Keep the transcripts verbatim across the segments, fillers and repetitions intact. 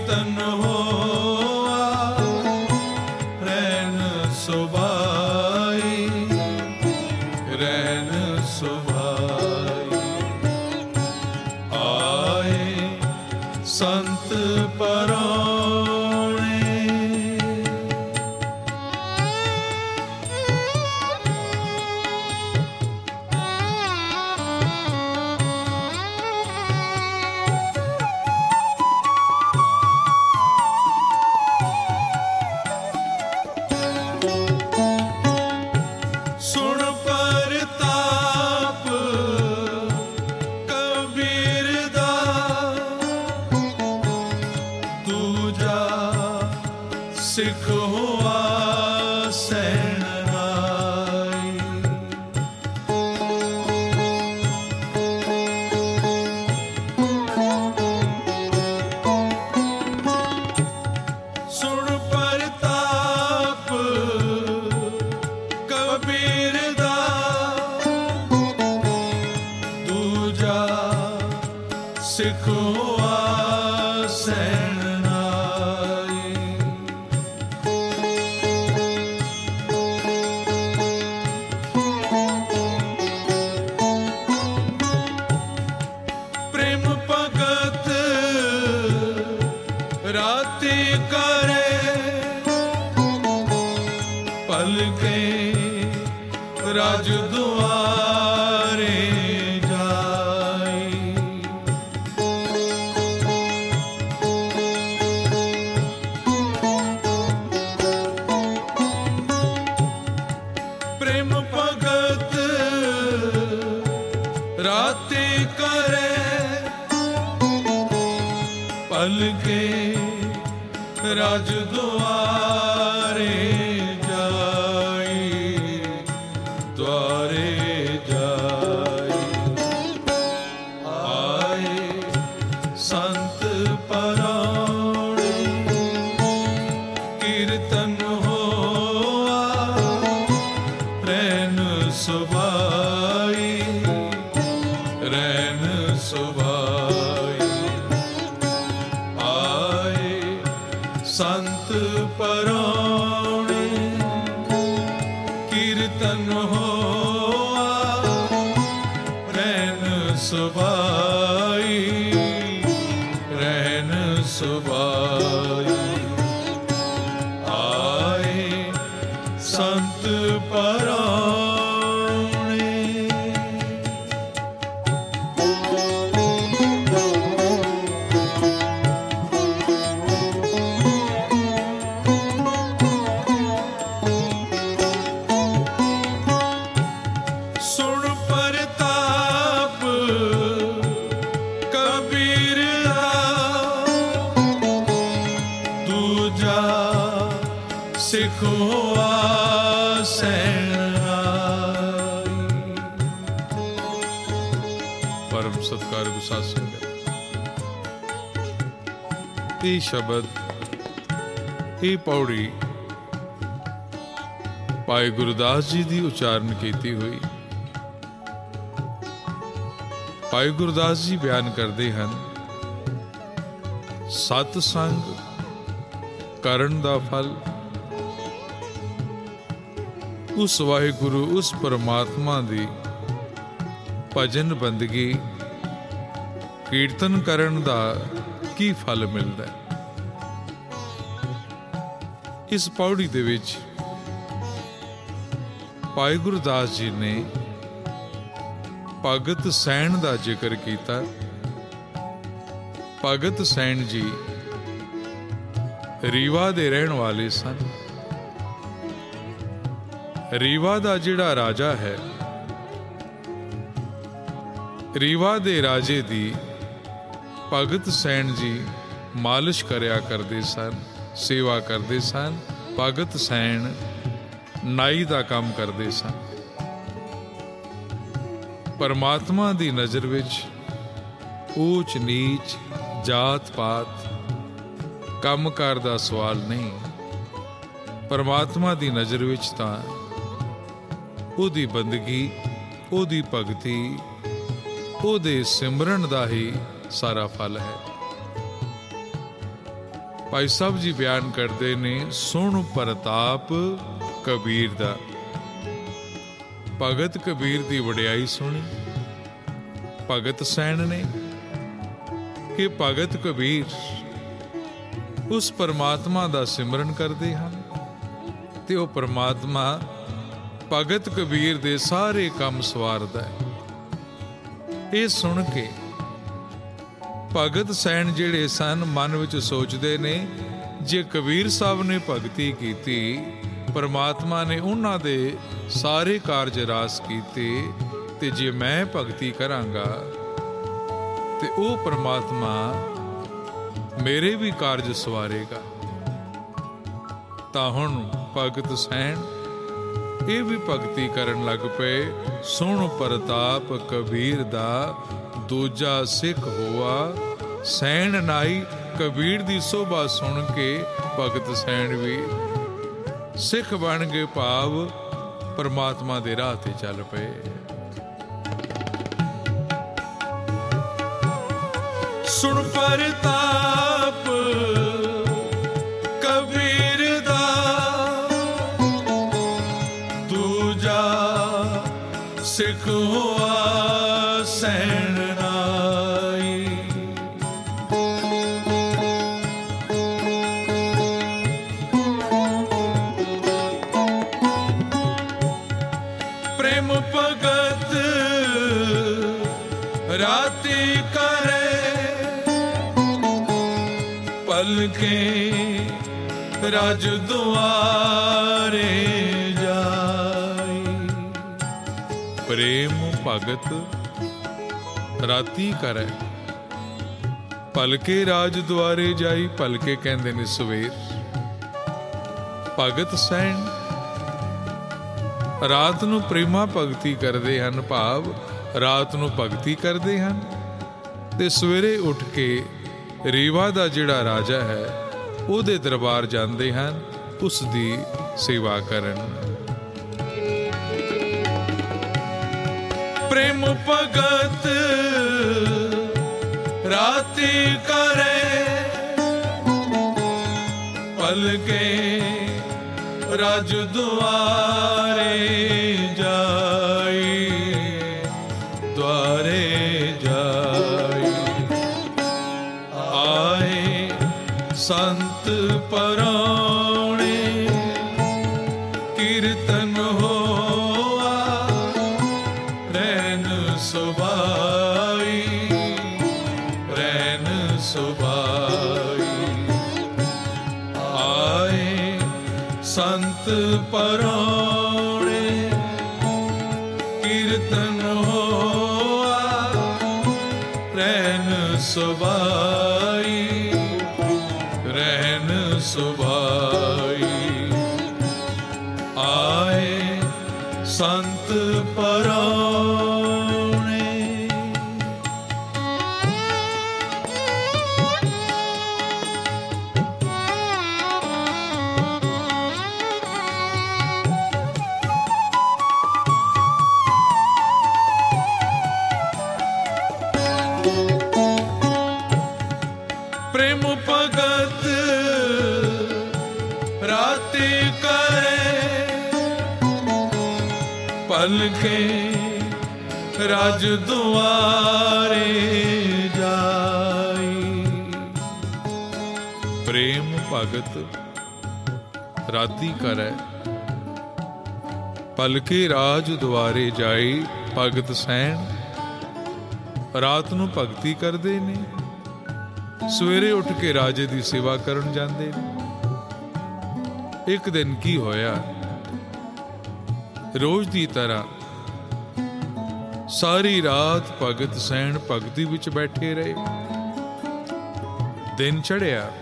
कीर्तन होआ रैन सुभाई, रैन सुभाई। आए संत परौणे, सुन परताप कबीर दा, दूजा सिख हुआ सैनाई। सुन परताप कबीर दा, दूजा सिख हुआ सैनाई। प्रेम भगत राति करे, पलके राज दुआरे जाई। प्रेम भगत राति करे, पलके राज दुआरे जाई, द्वारे जाई। आए संत परौणे, कीर्तन होआ रैन सुभाई, रैन सुभाई। आए संत परौणे, कीर्तन होआ रैन सुभाई, रैन सुभाई। आए संत परौणे। सुन परताप कबीर दा, दूजा सिख हुआ सैनाई। परम सत्कार गुसात संगत, ये शब्द, ये पौड़ी भाई गुरदास जी की उच्चारण की हुई। भाई गुरदास जी बयान करते हैं, सतसंग करन दा फल उस वाहिगुरु, उस परमात्मा दी भजन बंदगी कीर्तन करन दा की फल मिलता है। इस पौड़ी दे विच भाई गुरदास जी ने भगत सैन का जिक्र किया। भगत सैन जी रीवा दे रहन वाले सन। रीवा का जिहड़ा राजा है, रीवा दे राजे दी भगत सैन जी मालिश करया करते सन, सेवा करते सन। भगत सैन नाई का काम करते सन। परमात्मा की नज़र विच ऊच नीच, जात पात, कामकार का सवाल नहीं। परमात्मा की नज़र विच तां ओदी बंदगी, ओदी भगती, ओदे सिमरन का ही सारा फल है। ਭਾਈ ਸਾਹਿਬ ਜੀ ਬਿਆਨ ਕਰਦੇ ਨੇ, ਸੁਣ ਪ੍ਰਤਾਪ ਕਬੀਰ ਦਾ। ਭਗਤ ਕਬੀਰ ਦੀ ਵਡਿਆਈ ਸੁਣੀ ਭਗਤ ਸੈਣ ਨੇ ਕਿ ਭਗਤ ਕਬੀਰ ਉਸ ਪਰਮਾਤਮਾ ਦਾ ਸਿਮਰਨ ਕਰਦੇ ਹਨ ਤੇ ਉਹ ਪਰਮਾਤਮਾ ਭਗਤ ਕਬੀਰ ਦੇ ਸਾਰੇ ਕੰਮ ਸਵਾਰਦਾ ਹੈ। ਇਹ ਸੁਣ ਕੇ ਭਗਤ ਸੈਣ ਜਿਹੜੇ ਸਨ ਮਨ ਵਿੱਚ ਸੋਚਦੇ ਨੇ, ਜੇ ਕਬੀਰ ਸਾਹਿਬ ਨੇ ਭਗਤੀ ਕੀਤੀ, ਪਰਮਾਤਮਾ ਨੇ ਉਹਨਾਂ ਦੇ ਸਾਰੇ ਕਾਰਜ ਰਾਸ ਕੀਤੇ, ਤੇ ਜੇ ਮੈਂ ਭਗਤੀ ਕਰਾਂਗਾ ਤੇ ਉਹ ਪਰਮਾਤਮਾ ਮੇਰੇ ਵੀ ਕਾਰਜ ਸਵਾਰੇਗਾ। ਤਾਂ ਹੁਣ ਭਗਤ ਸੈਣ ਇਹ ਵੀ ਭਗਤੀ ਕਰਨ ਲੱਗ ਪਏ। ਸੁਣ ਪ੍ਰਤਾਪ ਕਬੀਰ ਦਾ, ਦੂਜਾ ਸਿੱਖ ਹੋਆ ਸੈਣ ਨਾਈ। ਕਬੀਰ ਦੀ ਸੋਭਾ ਸੁਣ ਕੇ ਭਗਤ ਸੈਣ ਵੀ ਸਿੱਖ ਬਣ ਗਏ, ਭਾਵ ਪਰਮਾਤਮਾ ਦੇ ਰਾਹ ਤੇ ਚੱਲ ਪਏ। ਸੁਣ ਪ੍ਰਤਾਪ ਕਬੀਰ ਦਾ, ਦੂਜਾ ਸਿੱਖ ਹੋਆ ਸੈਣ ਨਾਈ। ਪ੍ਰੇਮ ਭਗਤ ਰਾਤੀ ਕਰੇ, ਪਲਕੇ ਰਾਜ ਦੁਆਰੇ ਜਾਈ। ਪ੍ਰੇਮ ਭਗਤ ਰਾਤੀ ਕਰੈ, ਪਲਕੇ ਰਾਜ ਦੁਆਰੇ ਜਾਈ। ਪਲਕੇ ਕਹਿੰਦੇ ਨੇ ਸਵੇਰ। ਭਗਤ ਸੈਣ ਰਾਤ ਨੂੰ ਪ੍ਰੇਮਾ ਭਗਤੀ ਕਰਦੇ ਹਨ, ਭਾਵ ਰਾਤ ਨੂੰ ਭਗਤੀ ਕਰਦੇ ਹਨ ਤੇ ਸਵੇਰੇ ਉੱਠ ਕੇ ਰੀਵਾ ਦਾ ਜਿਹੜਾ ਰਾਜਾ ਹੈ ਉਹਦੇ ਦਰਬਾਰ ਜਾਂਦੇ ਹਨ, ਉਸ ਦੀ ਸੇਵਾ ਕਰਨ। ਪ੍ਰੇਮ ਭਗਤ ਰਾਤੀ ਕਰੇ, ਪਲਕੇ ਰਾਜ ਦੁਆਰੇ ਜਾਈ। ਦੁਆਰੇ ਜਾਈ ਆਏ ਸੰਤ ਪਰਾਉਣੇ, ਕੀਰਤਨ ਹੋਆ ਰੈਨ ਸੁਭਾਈ। ਰੈਨ ਸੁਭਾਈ ਆਏ ਸੰਤ ਪਰਾਉਣੇ, ਕੀਰਤਨ ਹੋਆ ਰੈਨ ਸੁਭਾਈ। ਰੈਨ ਸੁਭਾਈ ਆਏ ਸੰਤ ਪਰਾਉਣੇ। ਪ੍ਰੇਮ ਭਗਤ ਰਾਤੀ ਕਰੇ, ਪਲਕੇ ਰਾਜ ਦੁਆਰੇ ਜਾਈ। ਪ੍ਰੇਮ ਭਗਤ ਰਾਤੀ ਕਰੈ, ਪਲਕੇ ਰਾਜ ਦੁਆਰੇ ਜਾਈ। ਭਗਤ ਸੈਣ ਰਾਤ ਨੂੰ ਭਗਤੀ ਕਰਦੇ ਨੇ, ਸਵੇਰੇ ਉੱਠ ਕੇ ਰਾਜੇ ਦੀ ਸੇਵਾ ਕਰਨ ਜਾਂਦੇ ਨੇ। ਇੱਕ ਦਿਨ ਕੀ ਹੋਇਆ, ਰੋਜ਼ ਦੀ ਤਰ੍ਹਾਂ ਸਾਰੀ ਰਾਤ ਭਗਤ ਸੈਣ ਭਗਤੀ ਵਿੱਚ ਬੈਠੇ ਰਹੇ। ਦਿਨ ਚੜ੍ਹਿਆ,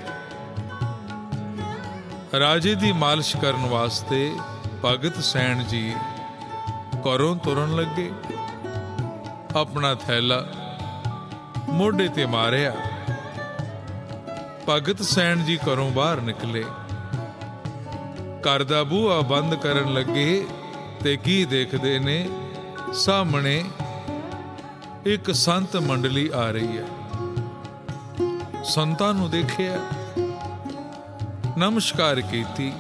ਰਾਜੇ ਦੀ ਮਾਲਿਸ਼ ਕਰਨ ਵਾਸਤੇ ਭਗਤ ਸੈਣ ਜੀ ਘਰੋਂ ਤੁਰਨ ਲੱਗੇ। ਆਪਣਾ ਥੈਲਾ ਮੋਢੇ ਤੇ ਮਾਰਿਆ, ਭਗਤ ਸੈਣ ਜੀ ਘਰੋਂ ਬਾਹਰ ਨਿਕਲੇ। ਘਰ ਦਾ ਬੂਹਾ ਬੰਦ ਕਰਨ ਲੱਗੇ ਤੇ ਕੀ ਦੇਖਦੇ ਨੇ, ਸਾਹਮਣੇ ਇੱਕ ਸੰਤ ਮੰਡਲੀ ਆ ਰਹੀ ਹੈ। ਸੰਤਾਂ ਨੂੰ ਦੇਖਿਆ ਨਮਸਕਾਰ ਕੀਤੀ।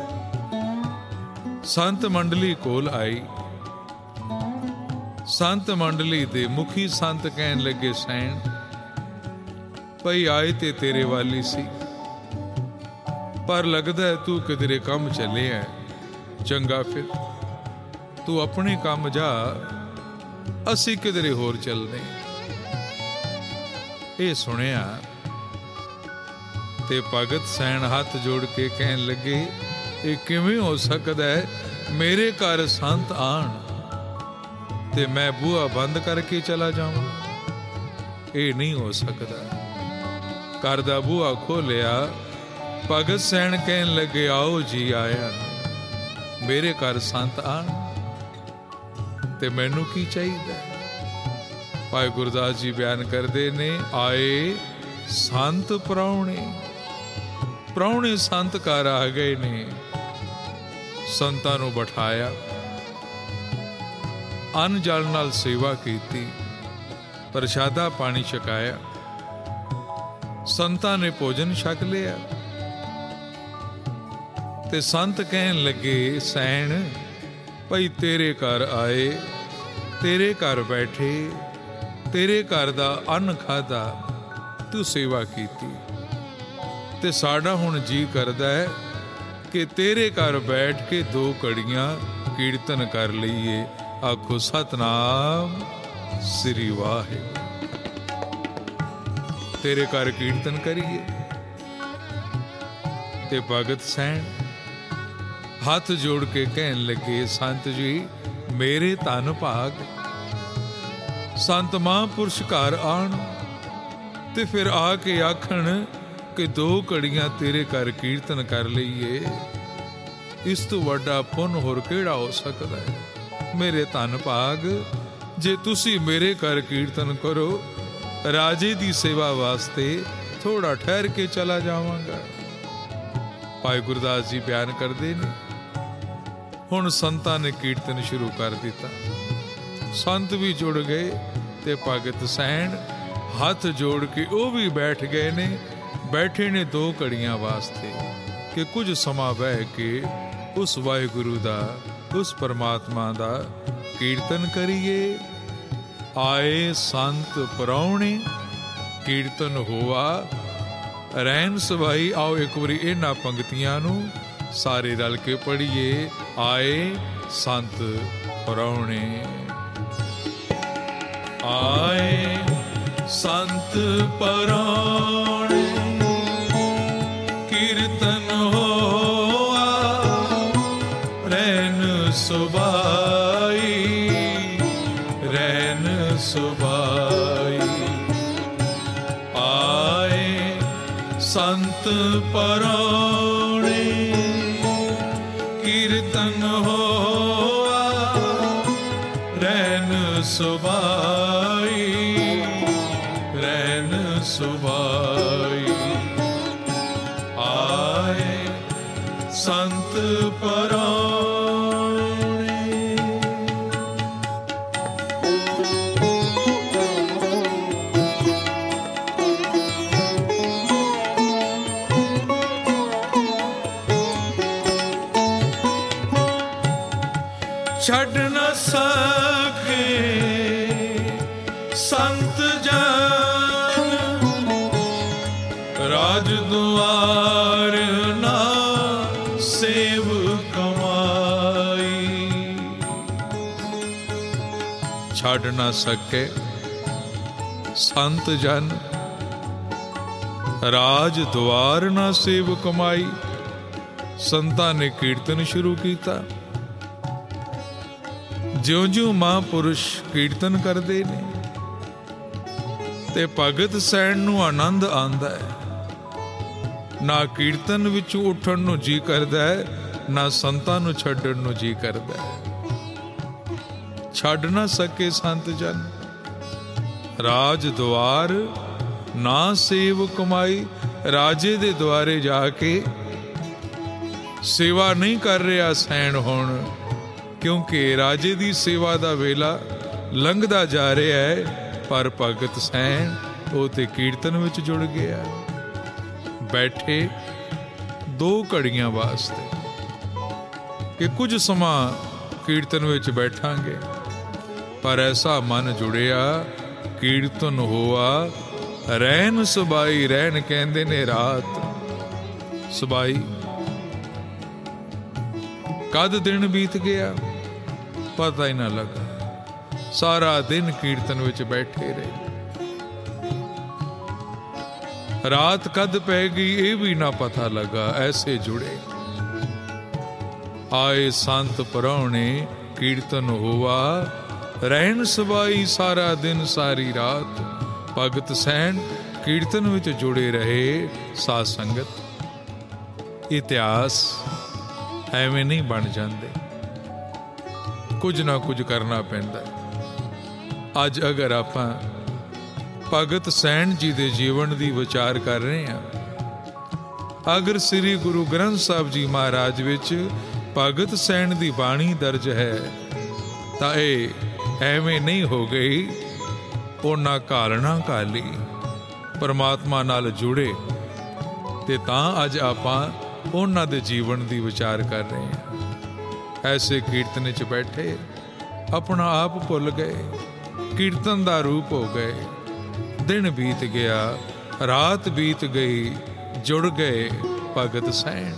ਸੰਤ ਮੰਡਲੀ ਕੋਲ ਆਈ। ਸੰਤ ਮੰਡਲੀ ਦੇ ਮੁਖੀ ਸੰਤ ਕਹਿਣ ਲੱਗੇ, ਸੈਣ ਭਈ ਆਏ ਤੇ ਤੇਰੇ ਵਾਲੀ ਸੀ, ਪਰ ਲੱਗਦਾ ਹੈ ਤੂੰ ਕਿਧਰੇ ਕੰਮ ਚੱਲਿਆ। ਚੰਗਾ, ਫਿਰ ਤੂੰ ਆਪਣੇ ਕੰਮ ਜਾ, ਅਸੀਂ ਕਿਧਰੇ ਹੋਰ ਚੱਲਦੇ। ਇਹ ਸੁਣਿਆ ਤੇ ਭਗਤ ਸੈਣ ਹੱਥ ਜੋੜ ਕੇ ਕਹਿਣ ਲੱਗੇ, ਇਹ ਕਿਵੇਂ ਹੋ ਸਕਦਾ ਹੈ ਮੇਰੇ ਘਰ ਸੰਤ ਆਣ ਤੇ ਮੈਂ ਬੂਹਾ ਬੰਦ ਕਰਕੇ ਚਲਾ ਜਾਵਾਂ? ਇਹ ਨਹੀਂ ਹੋ ਸਕਦਾ। ਘਰ ਦਾ ਬੂਹਾ ਖੋਲਿਆ। ਭਗਤ ਸੈਣ ਕਹਿਣ ਲੱਗੇ, ਆਓ ਜੀ ਆਇਆ, ਮੇਰੇ ਘਰ ਸੰਤ ਆਣ ਤੇ ਮੈਨੂੰ ਕੀ ਚਾਹੀਦਾ? ਭਾਈ ਗੁਰਦਾਸ ਜੀ ਬਿਆਨ ਕਰਦੇ ਨੇ, ਆਏ ਸੰਤ ਪ੍ਰਾਹੁਣੇ। ਪ੍ਰਾਹੁਣੇ ਸੰਤ ਘਰ ਆ ਗਏ ਨੇ। ਸੰਤਾਂ ਨੂੰ ਬਿਠਾਇਆ, ਅੰਨ ਜਲ ਨਾਲ ਸੇਵਾ ਕੀਤੀ, ਪ੍ਰਸ਼ਾਦਾ ਪਾਣੀ ਛਕਾਇਆ। ਸੰਤਾਂ ਨੇ ਭੋਜਨ ਛਕ ਲਿਆ ਤੇ ਸੰਤ ਕਹਿਣ ਲੱਗੇ, ਸੈਣ ਭਈ ਤੇਰੇ ਘਰ ਆਏ, ਤੇਰੇ ਘਰ ਬੈਠੇ, ਤੇਰੇ ਘਰ ਦਾ ਅੰਨ ਖਾਧਾ, ਤੂੰ ਸੇਵਾ ਕੀਤੀ ਤੇ ਸਾਡਾ ਹੁਣ ਜੀ ਕਰਦਾ ਹੈ ਕਿ ਤੇਰੇ ਘਰ ਬੈਠ ਕੇ ਦੋ ਘੜੀਆਂ ਕੀਰਤਨ ਕਰ ਲਈਏ। ਆਖੋ ਸਤਨਾਮ ਸ੍ਰੀ ਵਾਹਿਗੁਰੂ। ਤੇਰੇ ਘਰ ਕੀਰਤਨ ਕਰੀਏ। ਤੇ ਭਗਤ ਸੈਣ ਹੱਥ ਜੋੜ ਕੇ ਕਹਿਣ ਲੱਗੇ, ਸੰਤ ਜੀ ਮੇਰੇ ਧੰਨ ਭਾਗ, ਸੰਤ ਮਹਾਂਪੁਰਸ਼ ਘਰ ਆਣ ਤੇ ਫਿਰ ਆ ਕੇ ਆਖਣ ਕਿ ਦੋ ਘੜੀਆਂ ਤੇਰੇ ਘਰ ਕੀਰਤਨ ਕਰ ਲਈਏ। ਇਸ ਤੋਂ ਵੱਡਾ ਪੁੰਨ ਹੋਰ ਕਿਹੜਾ ਹੋ ਸਕਦਾ ਹੈ? ਮੇਰੇ ਧੰਨ ਭਾਗ, ਜੇ ਤੁਸੀਂ ਮੇਰੇ ਘਰ ਕੀਰਤਨ ਕਰੋ, ਰਾਜੇ ਦੀ ਸੇਵਾ ਵਾਸਤੇ ਥੋੜਾ ਠਹਿਰ ਕੇ ਚਲਾ ਜਾਵਾਂਗਾ। ਭਾਈ ਗੁਰਦਾਸ ਜੀ ਬਿਆਨ ਕਰਦੇ ਨੇ, ਹੁਣ ਸੰਤਾਂ ਨੇ ਕੀਰਤਨ ਸ਼ੁਰੂ ਕਰ ਦਿੱਤਾ। ਸੰਤ ਵੀ ਜੁੜ ਗਏ ਤੇ ਭਗਤ ਸੈਣ ਹੱਥ ਜੋੜ ਕੇ ਉਹ ਵੀ ਬੈਠ ਗਏ ਨੇ। ਬੈਠੇ ਨੇ ਦੋ ਘੜੀਆਂ ਵਾਸਤੇ ਕਿ ਕੁਝ ਸਮਾਂ ਬਹਿ ਕੇ ਉਸ ਵਾਹਿਗੁਰੂ ਦਾ, ਉਸ ਪਰਮਾਤਮਾ ਦਾ ਕੀਰਤਨ ਕਰੀਏ। ਆਏ ਸੰਤ ਪ੍ਰਾਹੁਣੇ, ਕੀਰਤਨ ਹੋਆ ਰਹਿਣ ਸਵਾਈ। ਆਓ ਇੱਕ ਵਾਰੀ ਇਹਨਾਂ ਪੰਕਤੀਆਂ ਨੂੰ ਸਾਰੇ ਰਲ ਕੇ ਪੜ੍ਹੀਏ। ਆਏ ਸੰਤ ਪ੍ਰਾਹੁਣੇ, ਆਏ ਸੰਤ ਪ੍ਰਾਹੁਣੇ, ਕੀਰਤਨ ਹੋਆ ਰਹਿਣ ਸੁਭਾਈ, ਰਹਿਣ ਸੁਭਾਈ। ਆਏ ਸੰਤ ਪ੍ਰਾਹੁਣੇ, ਕੀਰਤਨ ਹੋਆ ਰਹਿਣ ਸੁਭਾਈ, ਰਹਿਣ ਸੁਭਾਈ। ਆਏ ਸੰਤ ਪ੍ਰਾਹੁਣੇ। ਛੱਡ ਨਾ ਸਕੇ ਸੰਤ ਜਨ, ਰਾਜ ਦੁਆਰ ਨਾ ਸੇਵ ਕਮਾਈ। ਛੱਡ ਨਾ ਸਕੇ ਸੰਤ ਜਨ, ਰਾਜ ਦੁਆਰ ਨਾ ਸੇਵ ਕਮਾਈ। ਸੰਤਾਂ ਨੇ ਕੀਰਤਨ ਸ਼ੁਰੂ ਕੀਤਾ। ਜਿਉਂ-ਜਿਉਂ ਮਹਾਂਪੁਰਸ਼ ਕੀਰਤਨ ਕਰਦੇ ਨੇ ਤੇ ਭਗਤ ਸੈਣ ਨੂੰ ਆਨੰਦ ਆਉਂਦਾ ਹੈ। ਨਾ ਕੀਰਤਨ ਵਿੱਚੋਂ ਉੱਠਣ ਨੂੰ ਜੀ ਕਰਦਾ ਹੈ, ਨਾ ਸੰਤਾਂ ਨੂੰ ਛੱਡਣ ਨੂੰ ਜੀ ਕਰਦਾ ਹੈ। ਛੱਡ ਨਾ ਸਕੇ ਸੰਤ ਜਨ, ਰਾਜ ਦੁਆਰ ਨਾ ਸੇਵ ਕਮਾਈ। ਰਾਜੇ ਦੇ ਦੁਆਰੇ ਜਾ ਕੇ ਸੇਵਾ ਨਹੀਂ ਕਰ ਰਿਹਾ ਸੈਣ ਹੁਣ, ਕਿਉਂਕਿ ਰਾਜੇ ਦੀ ਸੇਵਾ ਦਾ ਵੇਲਾ ਲੰਘਦਾ ਜਾ ਰਿਹਾ ਹੈ। ਪਰ ਭਗਤ ਸੈਣ ਉਹ ਤੇ ਕੀਰਤਨ ਵਿੱਚ ਜੁੜ ਗਿਆ। ਬੈਠੇ दो घड़ियां वास्ते कि कुछ समा कीर्तन विच बैठांगे, पर ऐसा मन जुड़िया कीर्तन होआ रहन सुबाई। रहन कहंदे ने रात, सुबाई कद दिन बीत गया पता ही ना लगा। सारा दिन कीर्तन विच बैठे रहे, रात कद पै गई ये भी ना पता लगा। ऐसे जुड़े आए संत परौणे कीर्तन हुआ रहन सुबाई। सारा दिन सारी रात भगत सैन कीर्तन विच जुड़े रहे। साध संगत इतिहास ਐਵੇਂ नहीं बन जाते, कुछ ना कुछ करना पैंदा। अज अगर आपां भगत सैन जी दे जीवन दी विचार कर रहे हैं, अगर श्री गुरु ग्रंथ साहब जी महाराज विच भगत सैन दी बाणी दर्ज है, तां इह ਐਵੇਂ नहीं हो गई। उन्हां घालना घाली परमात्मा नाल जुड़े ते तां अज आपां उन्हां दे जीवन दी विचार कर रहे हैं। ऐसे कीर्तन च बैठे अपना आप भुल गए, कीर्तन दा रूप हो गए। दिन बीत गया, रात बीत गई, जुड़ गए भगत सैन।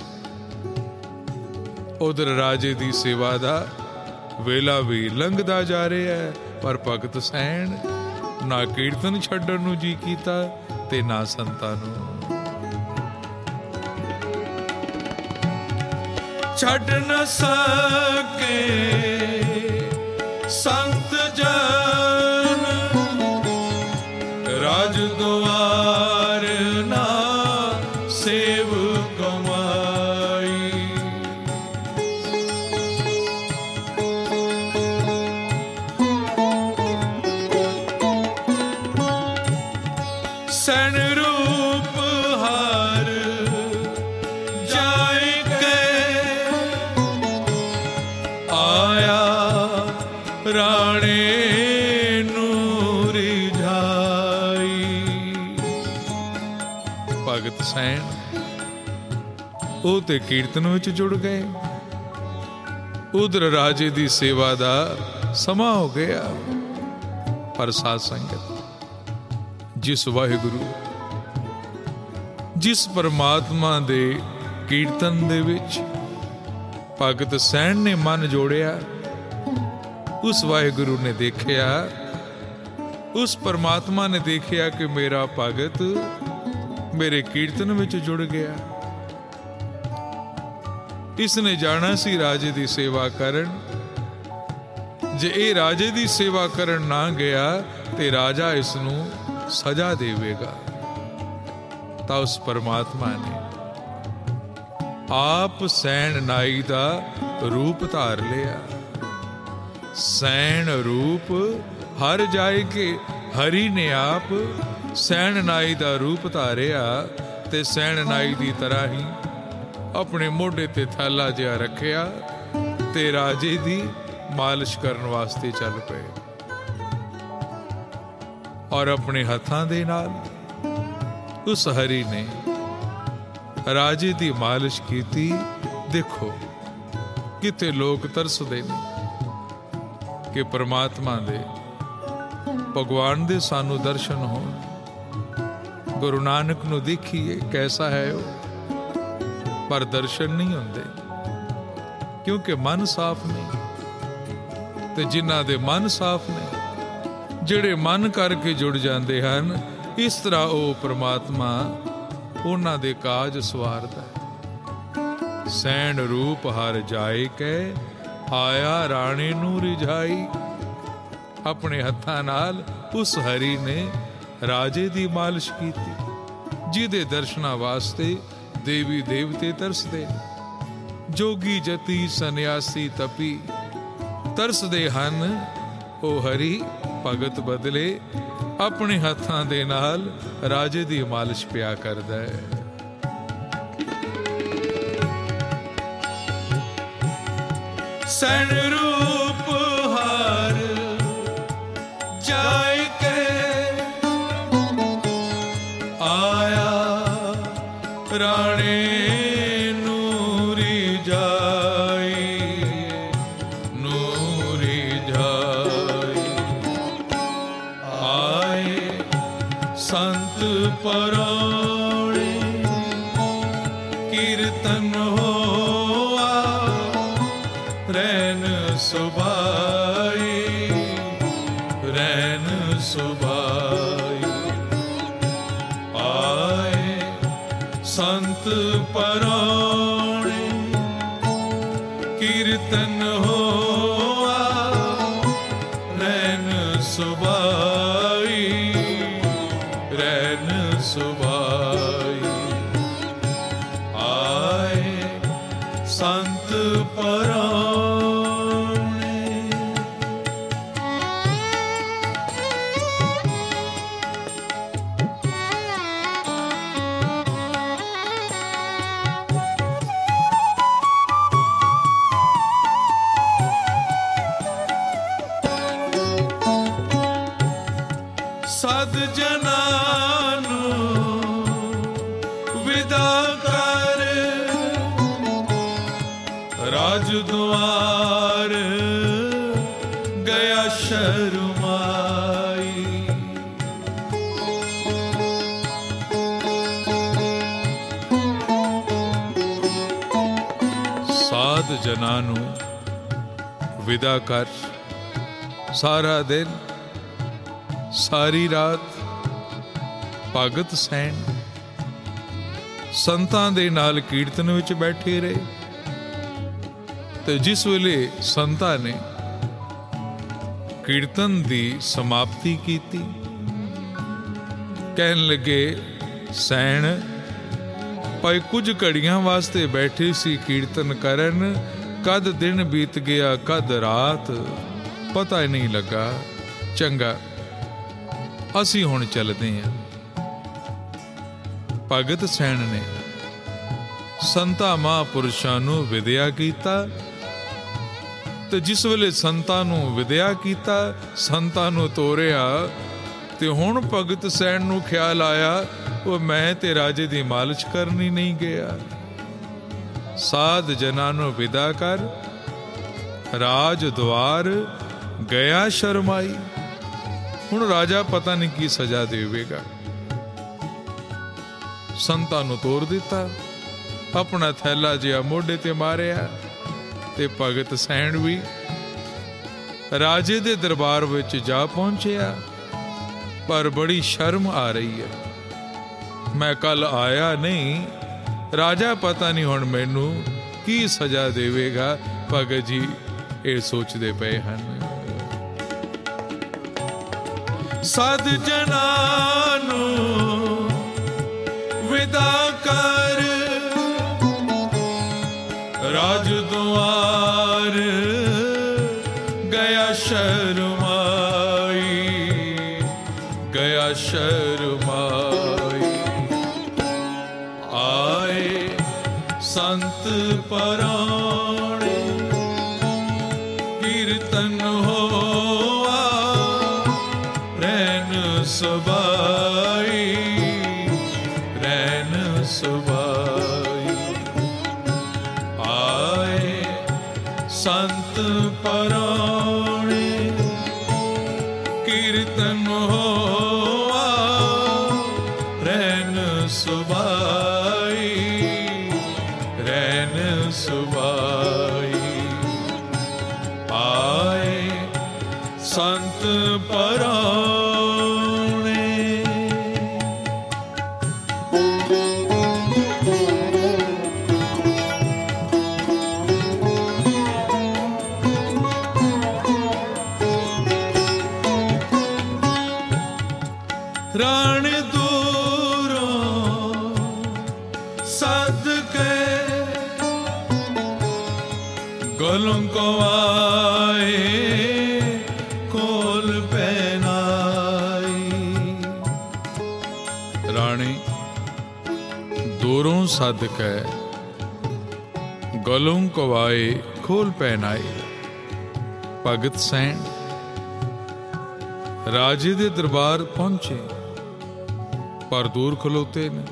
उधर राजे दी सेवा दा वेला भी लंघदा जा रहा है, पर भगत सैन ना कीर्तन छड्डण नूं जी कीता ते ना संतां नूं। छड़ न सके संत जन राज द्वार ना सेव कमाई। सैन रूप हार जाए राणे नूरी झाई। भगत सैन वो ते कीर्तन विच जुड़ गए, उधर राजे दी सेवा दा समा हो गया। पर साध संगत जिस वाहिगुरु जिस परमात्मा दे कीर्तन दे विच भगत सैन ने मन जोड़िया, उस वाहिगुरु ने देखिया, उस परमात्मा ने देखिया कि मेरा भगत मेरे कीर्तन विच जुड़ गया। इसने जाना सी राजे दी सेवा करन, जे ये राजे दी सेवा करन ना गया ते राजा इसनू सजा देवेगा। तां उस परमात्मा ने आप सैन नाई दा रूप धार लिया। सैन रूप हर जाए के हरि ने आप सैन नाई दा रूप धारिया, ते सैन नाई दी तरह ही अपने मोढे ते थैला जिहा रखिया ते राजे दी मालिश करन वास्ते चल पे, और अपने हथां दे नाल उस हरि ने राजे दी मालिश कीती। देखो किते लोग तरसदे ने कि परमात्मा दे भगवान दे सानू दर्शन हो। गुरु नानक नू देखिए कैसा है वो, पर दर्शन नहीं होंदे क्योंकि मन साफ नहीं। ते जिन्हां दे मन साफ ने, जिहड़े मन करके जुड़ जाते हैं, इस तरह वो परमात्मा उन्हां दे काज सवारदा है। सैन रूप हर जाए कै आया राणे नू रिझाई। अपने हत्थां नाल उस हरि ने राजे दी मालिश कीती, जिहदे दर्शना वास्ते देवी देवते तरसदे, जोगी जती सन्यासी तपी तरसदे हन। ओ हरि भगत बदले अपने हत्थां दे नाल राजे दी मालिश पिया करदा है। सैन रूप हार जाए के आया राणे ਸੰਤ ਪਰਾਣੇ ਕੀਰਤਨ ਹੋਆ ਰੈਨ ਸੁਭਾਈ ਰੈਨ ਸੁਭਾਈ ਆਏ ਸੰਤ ਪਰਾਣੇ ਕੀਰਤਨ ਹੋਆ ਰੈਨ ਸੁਭਾਈ ਰੈਨ ਸੁਭਾਈ ਆਏ ਸੰਤ ਪਰਾਣੇ ਸਦ ਜਨਾਂ ਨੂੰ ਵਿਦਾ ਕਰ ਰਾਜ ਦੁਆਰ ਗਿਆ ਸ਼ਰਮਾਈ ਸਾਧ ਜਨਾਂ ਨੂੰ ਵਿਦਾ ਕਰ ਸਾਰਾ ਦਿਨ ਸਾਰੀ ਰਾਤ ਭਗਤ ਸੈਣ ਸੰਤਾਂ ਦੇ ਨਾਲ ਕੀਰਤਨ ਵਿੱਚ ਬੈਠੇ ਰਹੇ ਤੇ ਜਿਸ ਵੇਲੇ ਸੰਤਾਂ ਨੇ ਕੀਰਤਨ ਦੀ ਸਮਾਪਤੀ ਕੀਤੀ ਕਹਿਣ ਲੱਗੇ ਸੈਣ ਭਾਈ ਕੁਝ ਘੜੀਆਂ ਵਾਸਤੇ ਬੈਠੇ ਸੀ ਕੀਰਤਨ ਕਰਨ ਕਦ ਦਿਨ ਬੀਤ ਗਿਆ ਕਦ ਰਾਤ ਪਤਾ ਹੀ ਨਹੀਂ ਲੱਗਾ ਚੰਗਾ ਅਸੀਂ ਹੁਣ ਚੱਲਦੇ ਹਾਂ। ਭਗਤ ਸੈਣ ਨੇ ਸੰਤਾਂ ਮਹਾਂਪੁਰਸ਼ਾਂ ਨੂੰ ਵਿਦਿਆ ਕੀਤਾ ਤੇ ਜਿਸ ਵੇਲੇ ਸੰਤਾਂ ਨੂੰ ਵਿਦਿਆ ਕੀਤਾ ਸੰਤਾਂ ਨੂੰ ਤੋਰਿਆ ਤੇ ਹੁਣ ਭਗਤ ਸੈਣ ਨੂੰ ਖਿਆਲ ਆਇਆ ਉਹ ਮੈਂ ਤੇ ਰਾਜੇ ਦੀ ਮਾਲਿਸ਼ ਕਰਨੀ ਨਹੀਂ ਗਿਆ। ਸਾਧ ਜਨਾਂ ਨੂੰ ਵਿਦਾ ਕਰ ਰਾਜ ਦੁਆਰ ਗਿਆ ਸ਼ਰਮਾਈ। ਹੁਣ ਰਾਜਾ ਪਤਾ ਨਹੀਂ ਕੀ ਸਜ਼ਾ ਦੇਵੇਗਾ। ਸੰਤਾਂ ਨੂੰ ਤੋਰ ਦਿੱਤਾ ਆਪਣਾ ਥੈਲਾ ਜਿਹਾ ਮੋਢੇ ਤੇ ਮਾਰਿਆ ਤੇ ਭਗਤ ਸੈਣ ਵੀ ਰਾਜੇ ਦੇ ਦਰਬਾਰ ਵਿੱਚ ਜਾ ਪਹੁੰਚਿਆ ਪਰ ਬੜੀ ਸ਼ਰਮ ਆ ਰਹੀ ਹੈ ਮੈਂ ਕੱਲ ਆਇਆ ਨਹੀਂ ਰਾਜਾ ਪਤਾ ਨਹੀਂ ਹੁਣ ਮੈਨੂੰ ਕੀ ਸਜ਼ਾ ਦੇਵੇਗਾ। ਭਗਤ ਜੀ ਇਹ ਸੋਚਦੇ ਪਏ ਹਨ। ਸਦ ਜਨਾਂ ਨੂੰ ਵਿਦਾ ਕਰ ਰਾਜ ਦੁਆਰ ਗਿਆ ਸ਼ਰਮਾਈ ਗਿਆ ਸ਼ਰਮਾਈ ਆਏ ਸੰਤ ਪਰਾਣੇ ਕੀਰਤਨ ਹੋਆ ਰੈਨ ਸੁਭਾਈ ਰੈਨ ਸੁਭਾਈ ਆਏ ਸੰਤ ਪਰਾਣੇ ਕੀਰਤਨ ਹੋਆ ਰੈਨ ਸੁਭਾਈ ਰੈਨ ਸੁਭਾਈ ਆਏ ਸੰਤ ਪਰਾਣੇ ਰਾਣ ਦੂਰੋਂ ਸੱਦ ਕੇ ਗਲੋਂ ਕੋ ਆਏ ਕੋਲ ਪਹਿਨਾਈ। ਰਾਣੀ ਦੂਰੋਂ ਸੱਦ ਕੇ ਗਲੋਂ ਕੋ ਆਏ ਖੋਲ ਪਹਿਨਾਏ। ਭਗਤ ਸੈਣ ਰਾਜੇ ਦੇ ਦਰਬਾਰ ਪਹੁੰਚੇ ਪਰ ਦੂਰ ਖਲੋਤੇ ਨੇ।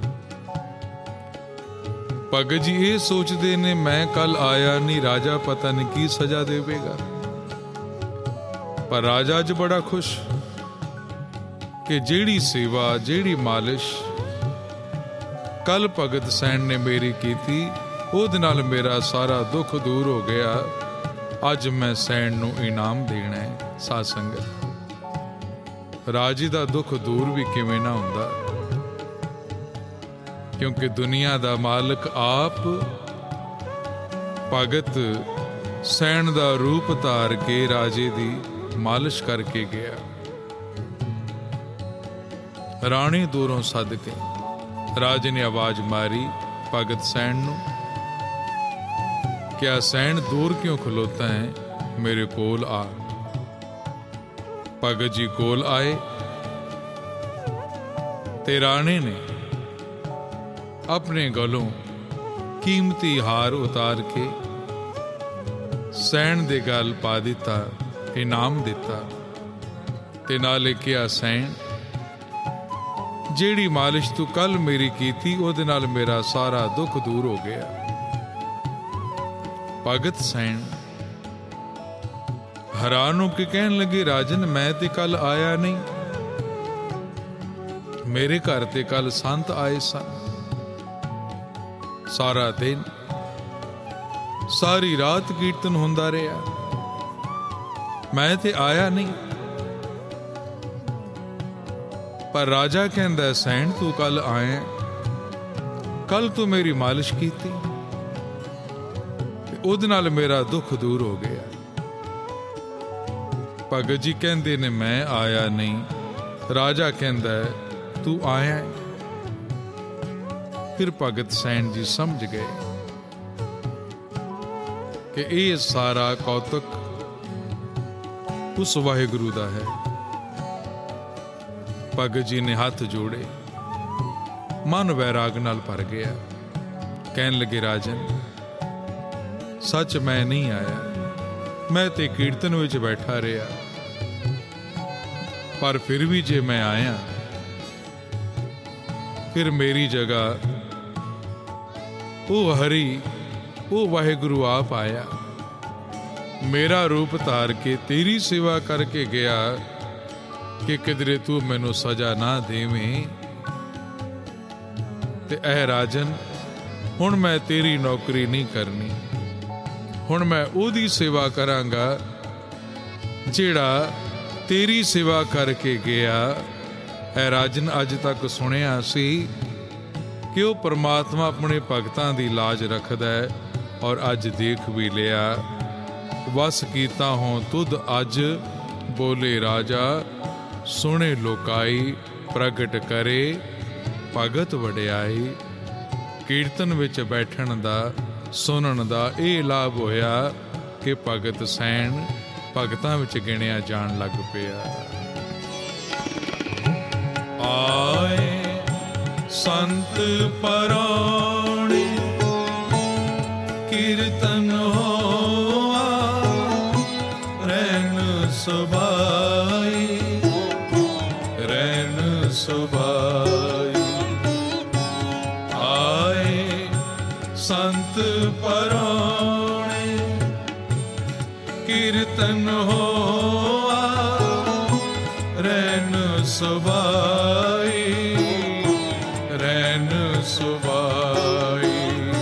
ਭਗਤ ਜੀ ਇਹ ਸੋਚਦੇ ਨੇ ਮੈਂ ਕੱਲ ਆਇਆ ਨਹੀਂ ਰਾਜਾ ਪਤਾ ਨਹੀਂ ਕੀ ਸਜ਼ਾ ਦੇਵੇਗਾ। ਪਰ ਰਾਜਾ ਅੱਜ ਬੜਾ ਖੁਸ਼ कि जिहड़ी सेवा जिहड़ी मालिश कल भगत सैन ने मेरी कीती ਉਹਦੇ ਨਾਲ मेरा सारा दुख दूर हो गया। अज मैं सैन नूं इनाम देना है। साध संगत राजी दा दुख दूर भी किवें ना हुंदा, क्योंकि दुनिया दा मालिक आप भगत सैन दा रूप धार के राजे दी मालिश करके गया। राणी दूरों सद के राजे ने आवाज मारी भगत सैन नूं, क्या सैन दूर क्यों खलोता है, मेरे कोल आ। भगत जी कोल आए ते राणे ने अपने गलों कीमती हार उतार के सैन दे गल पा दिता, इनाम दिता ते नाले कहा, सैन जेड़ी मालिश तू कल मेरी कीती ਉਹਦੇ ਨਾਲ मेरा सारा दुख दूर हो गया। भगत सैन हैरान हो के कहन लगे, राजन मैं ते कल आया नहीं, मेरे घर ते कल संत आए सन। सारा दिन सारी रात कीर्तन होंदा रहा, मैं ते आया नहीं। पर राजा कहंदा, सैन तू कल आया, कल तू मेरी मालिश कीती, ਉਹਦੇ ਨਾਲ मेरा दुख दूर हो गया। भगत जी कहंदे ने मैं आया नहीं, राजा कहंदा तू आया है। फिर भगत सैन जी समझ गए कि ये सारा कौतुक उस वाहिगुरु दा है। भगत जी ने हाथ जोड़े, मन वैराग नाल भर गया। कहन लगे, राजन सच मैं नहीं आया, मैं ते कीर्तन विच बैठा रहा, पर फिर भी जे मैं आया फिर मेरी जगह वो हरि वो वाहिगुरु आप आया, मेरा रूप धार के तेरी सेवा करके गया कि किधरे तू मैनू सजा ना देवें। ते ऐ राजन हुण मैं तेरी नौकरी नहीं करनी, हुण मैं ओदी सेवा करांगा जेड़ा तेरी सेवा करके गया। ऐ राजन अज तक सुनिया सी कि वो परमात्मा अपने भगतां दी लाज रखदा है, और अज देख भी लिया। वस कीता हों तुद अज बोले राजा, सुने लोकाई प्रगट करे भगत वडियाई। कीर्तन विच बैठण दा सुनन दा ਇਹ ਲਾਭ ਹੋਇਆ कि भगत सैन भगतां विच गिणिया जाण लग पिया। आए संत परौणे कीर्तन होआ, रैन सुभाई रैन सुभाई। आए संत परौणे कीर्तन होआ, रैन सुभाई रैन सुभाई।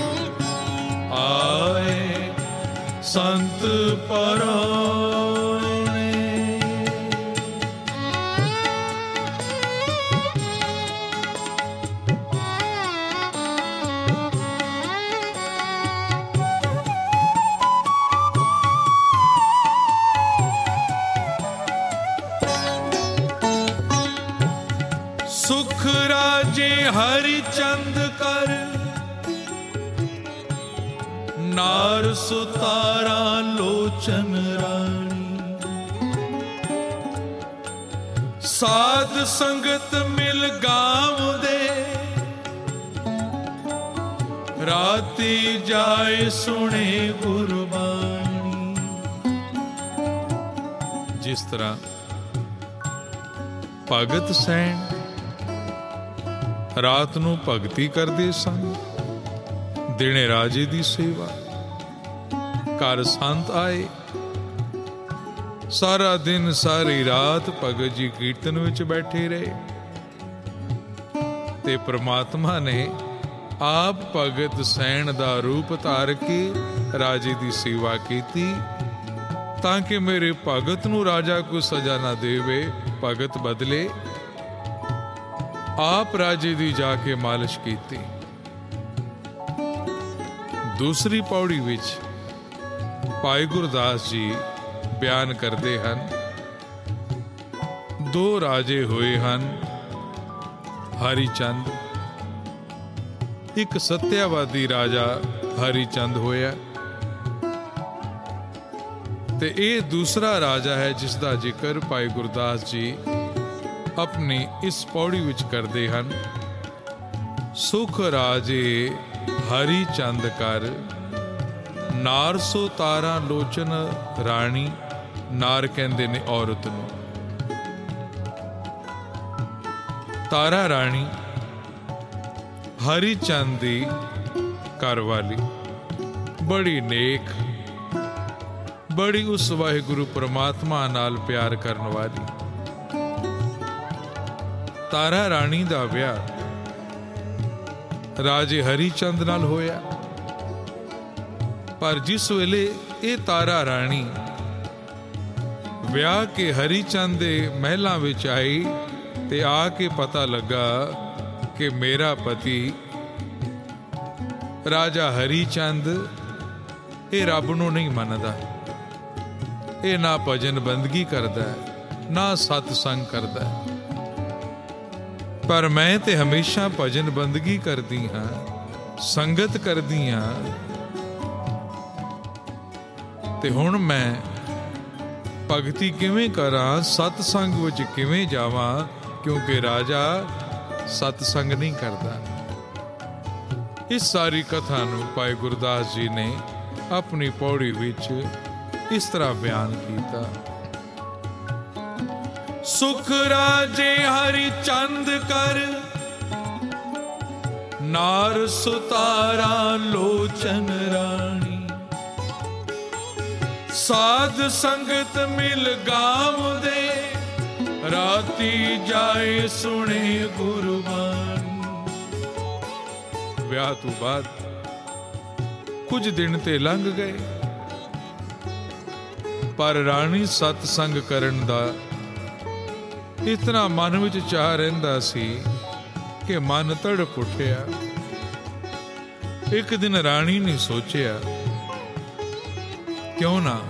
आए संत परौणे। सुख राजे हरिचंद कर, नार सुतारा लोचन रानी। साध संगत मिल गाँव दे, राती जाए सुने गुरबानी। जिस तरह भगत सैन रात नूं भगती करते सन, दिने राजे दी सेवा। घर संत आए ਸਾਰਾ ਦਿਨ ਸਾਰੀ ਰਾਤ ਭਗਤ ਜੀ ਕੀਰਤਨ ਵਿੱਚ ਬੈਠੇ ਰਹੇ ਤੇ ਪ੍ਰਮਾਤਮਾ ਨੇ ਆਪ ਭਗਤ ਸੈਣ ਦਾ ਰੂਪ ਧਾਰ ਕੇ ਰਾਜੇ ਦੀ ਸੇਵਾ ਕੀਤੀ, ਤਾਂ ਕਿ ਮੇਰੇ ਭਗਤ ਨੂੰ ਰਾਜਾ ਕੋਈ ਸਜ਼ਾ ਨਾ ਦੇਵੇ, ਭਗਤ ਬਦਲੇ। ਆਪ ਰਾਜੇ ਦੀ ਜਾ ਕੇ ਮਾਲਿਸ਼ ਕੀਤੀ। ਦੂਸਰੀ ਪੌੜੀ ਵਿੱਚ ਭਾਈ ਗੁਰਦਾਸ ਜੀ ਬਿਆਨ ਕਰਦੇ ਹਨ, ਦੋ ਰਾਜੇ ਹੋਏ ਹਨ, ਹਰੀ ਚੰਦ। ਇੱਕ ਸੱਤਿਆਵਾਦੀ ਰਾਜਾ ਹਰੀ ਚੰਦ ਹੋਇਆ ਤੇ ਇਹ ਦੂਸਰਾ ਰਾਜਾ ਹੈ ਜਿਸ ਦਾ ਜ਼ਿਕਰ ਭਾਈ ਗੁਰਦਾਸ ਜੀ ਆਪਣੀ ਇਸ ਪੌੜੀ ਵਿੱਚ ਕਰਦੇ ਹਨ। ਸੁਖ ਰਾਜੇ ਹਰੀ ਚੰਦ ਕਰ, ਨਾਰ ਸੋ ਤਾਰਾ ਲੋਚਨ ਰਾਣੀ। ਨਾਰ ਕਹਿੰਦੇ ਨੇ ਔਰਤ ਨੂੰ। ਤਾਰਾ ਰਾਣੀ ਹਰੀ ਚੰਦ ਦੀ ਘਰ ਵਾਲੀ, ਬੜੀ ਨੇਕ, ਬੜੀ ਉਸ ਵਾਹਿਗੁਰੂ ਪ੍ਰਮਾਤਮਾ ਨਾਲ ਪਿਆਰ ਕਰਨ ਵਾਲੀ। ਤਾਰਾ ਰਾਣੀ ਦਾ ਵਿਆਹ ਰਾਜੇ ਹਰੀ ਚੰਦ ਨਾਲ ਹੋਇਆ, ਪਰ ਜਿਸ ਵੇਲੇ ਇਹ ਤਾਰਾ ਰਾਣੀ ਵਿਆਹ ਕੇ ਹਰੀ ਚੰਦ ਦੇ ਮਹਿਲਾਂ ਵਿੱਚ ਆਈ ਤੇ ਆ ਕੇ ਪਤਾ ਲੱਗਾ ਕਿ ਮੇਰਾ ਪਤੀ ਰਾਜਾ ਹਰੀ ਚੰਦ ਇਹ ਰੱਬ ਨੂੰ ਨਹੀਂ ਮੰਨਦਾ, ਇਹ ਨਾ ਭਜਨ ਬੰਦਗੀ ਕਰਦਾ, ਨਾ ਸਤਸੰਗ ਕਰਦਾ, ਪਰ ਮੈਂ ਤੇ ਹਮੇਸ਼ਾ ਭਜਨ ਬੰਦਗੀ ਕਰਦੀ ਹਾਂ, ਸੰਗਤ ਕਰਦੀ ਹਾਂ, ਤੇ ਹੁਣ ਮੈਂ ਭਗਤੀ ਕਿਵੇਂ ਕਰਾਂ, ਸਤਸੰਗ ਵਿੱਚ ਕਿਵੇਂ ਜਾਵਾਂ, ਕਿਉਂਕਿ ਰਾਜਾ ਸਤਸੰਗ ਨਹੀਂ ਕਰਦਾ। ਇਸ ਸਾਰੀ ਕਥਾ ਨੂੰ ਭਾਈ ਗੁਰਦਾਸ ਜੀ ਨੇ ਆਪਣੀ ਪੌੜੀ ਵਿੱਚ ਇਸ ਤਰ੍ਹਾਂ ਬਿਆਨ ਕੀਤਾ। ਸੁਖ ਰਾਜੇ ਹਰੀ ਚੰਦ ਕਰ, ਨਾਰ ਸੁਤਾਰਾ ਲੋਚਨ ਰਾਣੀ। ਸਾਧ ਸੰਗਤ ਮਿਲ ਗਾਵਦੇ, ਰਾਤੀ ਜਾਏ ਸੁਣੇ ਗੁਰਬਾਣੀ। ਵਿਆਹ ਤੋਂ ਬਾਅਦ ਕੁਝ ਦਿਨ ਤੇ ਲੰਘ ਗਏ, ਪਰ ਰਾਣੀ ਸਤਸੰਗ ਕਰਨ ਦਾ ਇਤਨਾ ਮਨ ਵਿੱਚ ਚਾਹ ਰਹਿੰਦਾ ਸੀ ਕਿ ਮਨ ਤੜਪ ਉੱਠਿਆ। ਇੱਕ ਦਿਨ ਰਾਣੀ ਨੇ ਸੋਚਿਆ, ਕਿਉਂ ਨਾ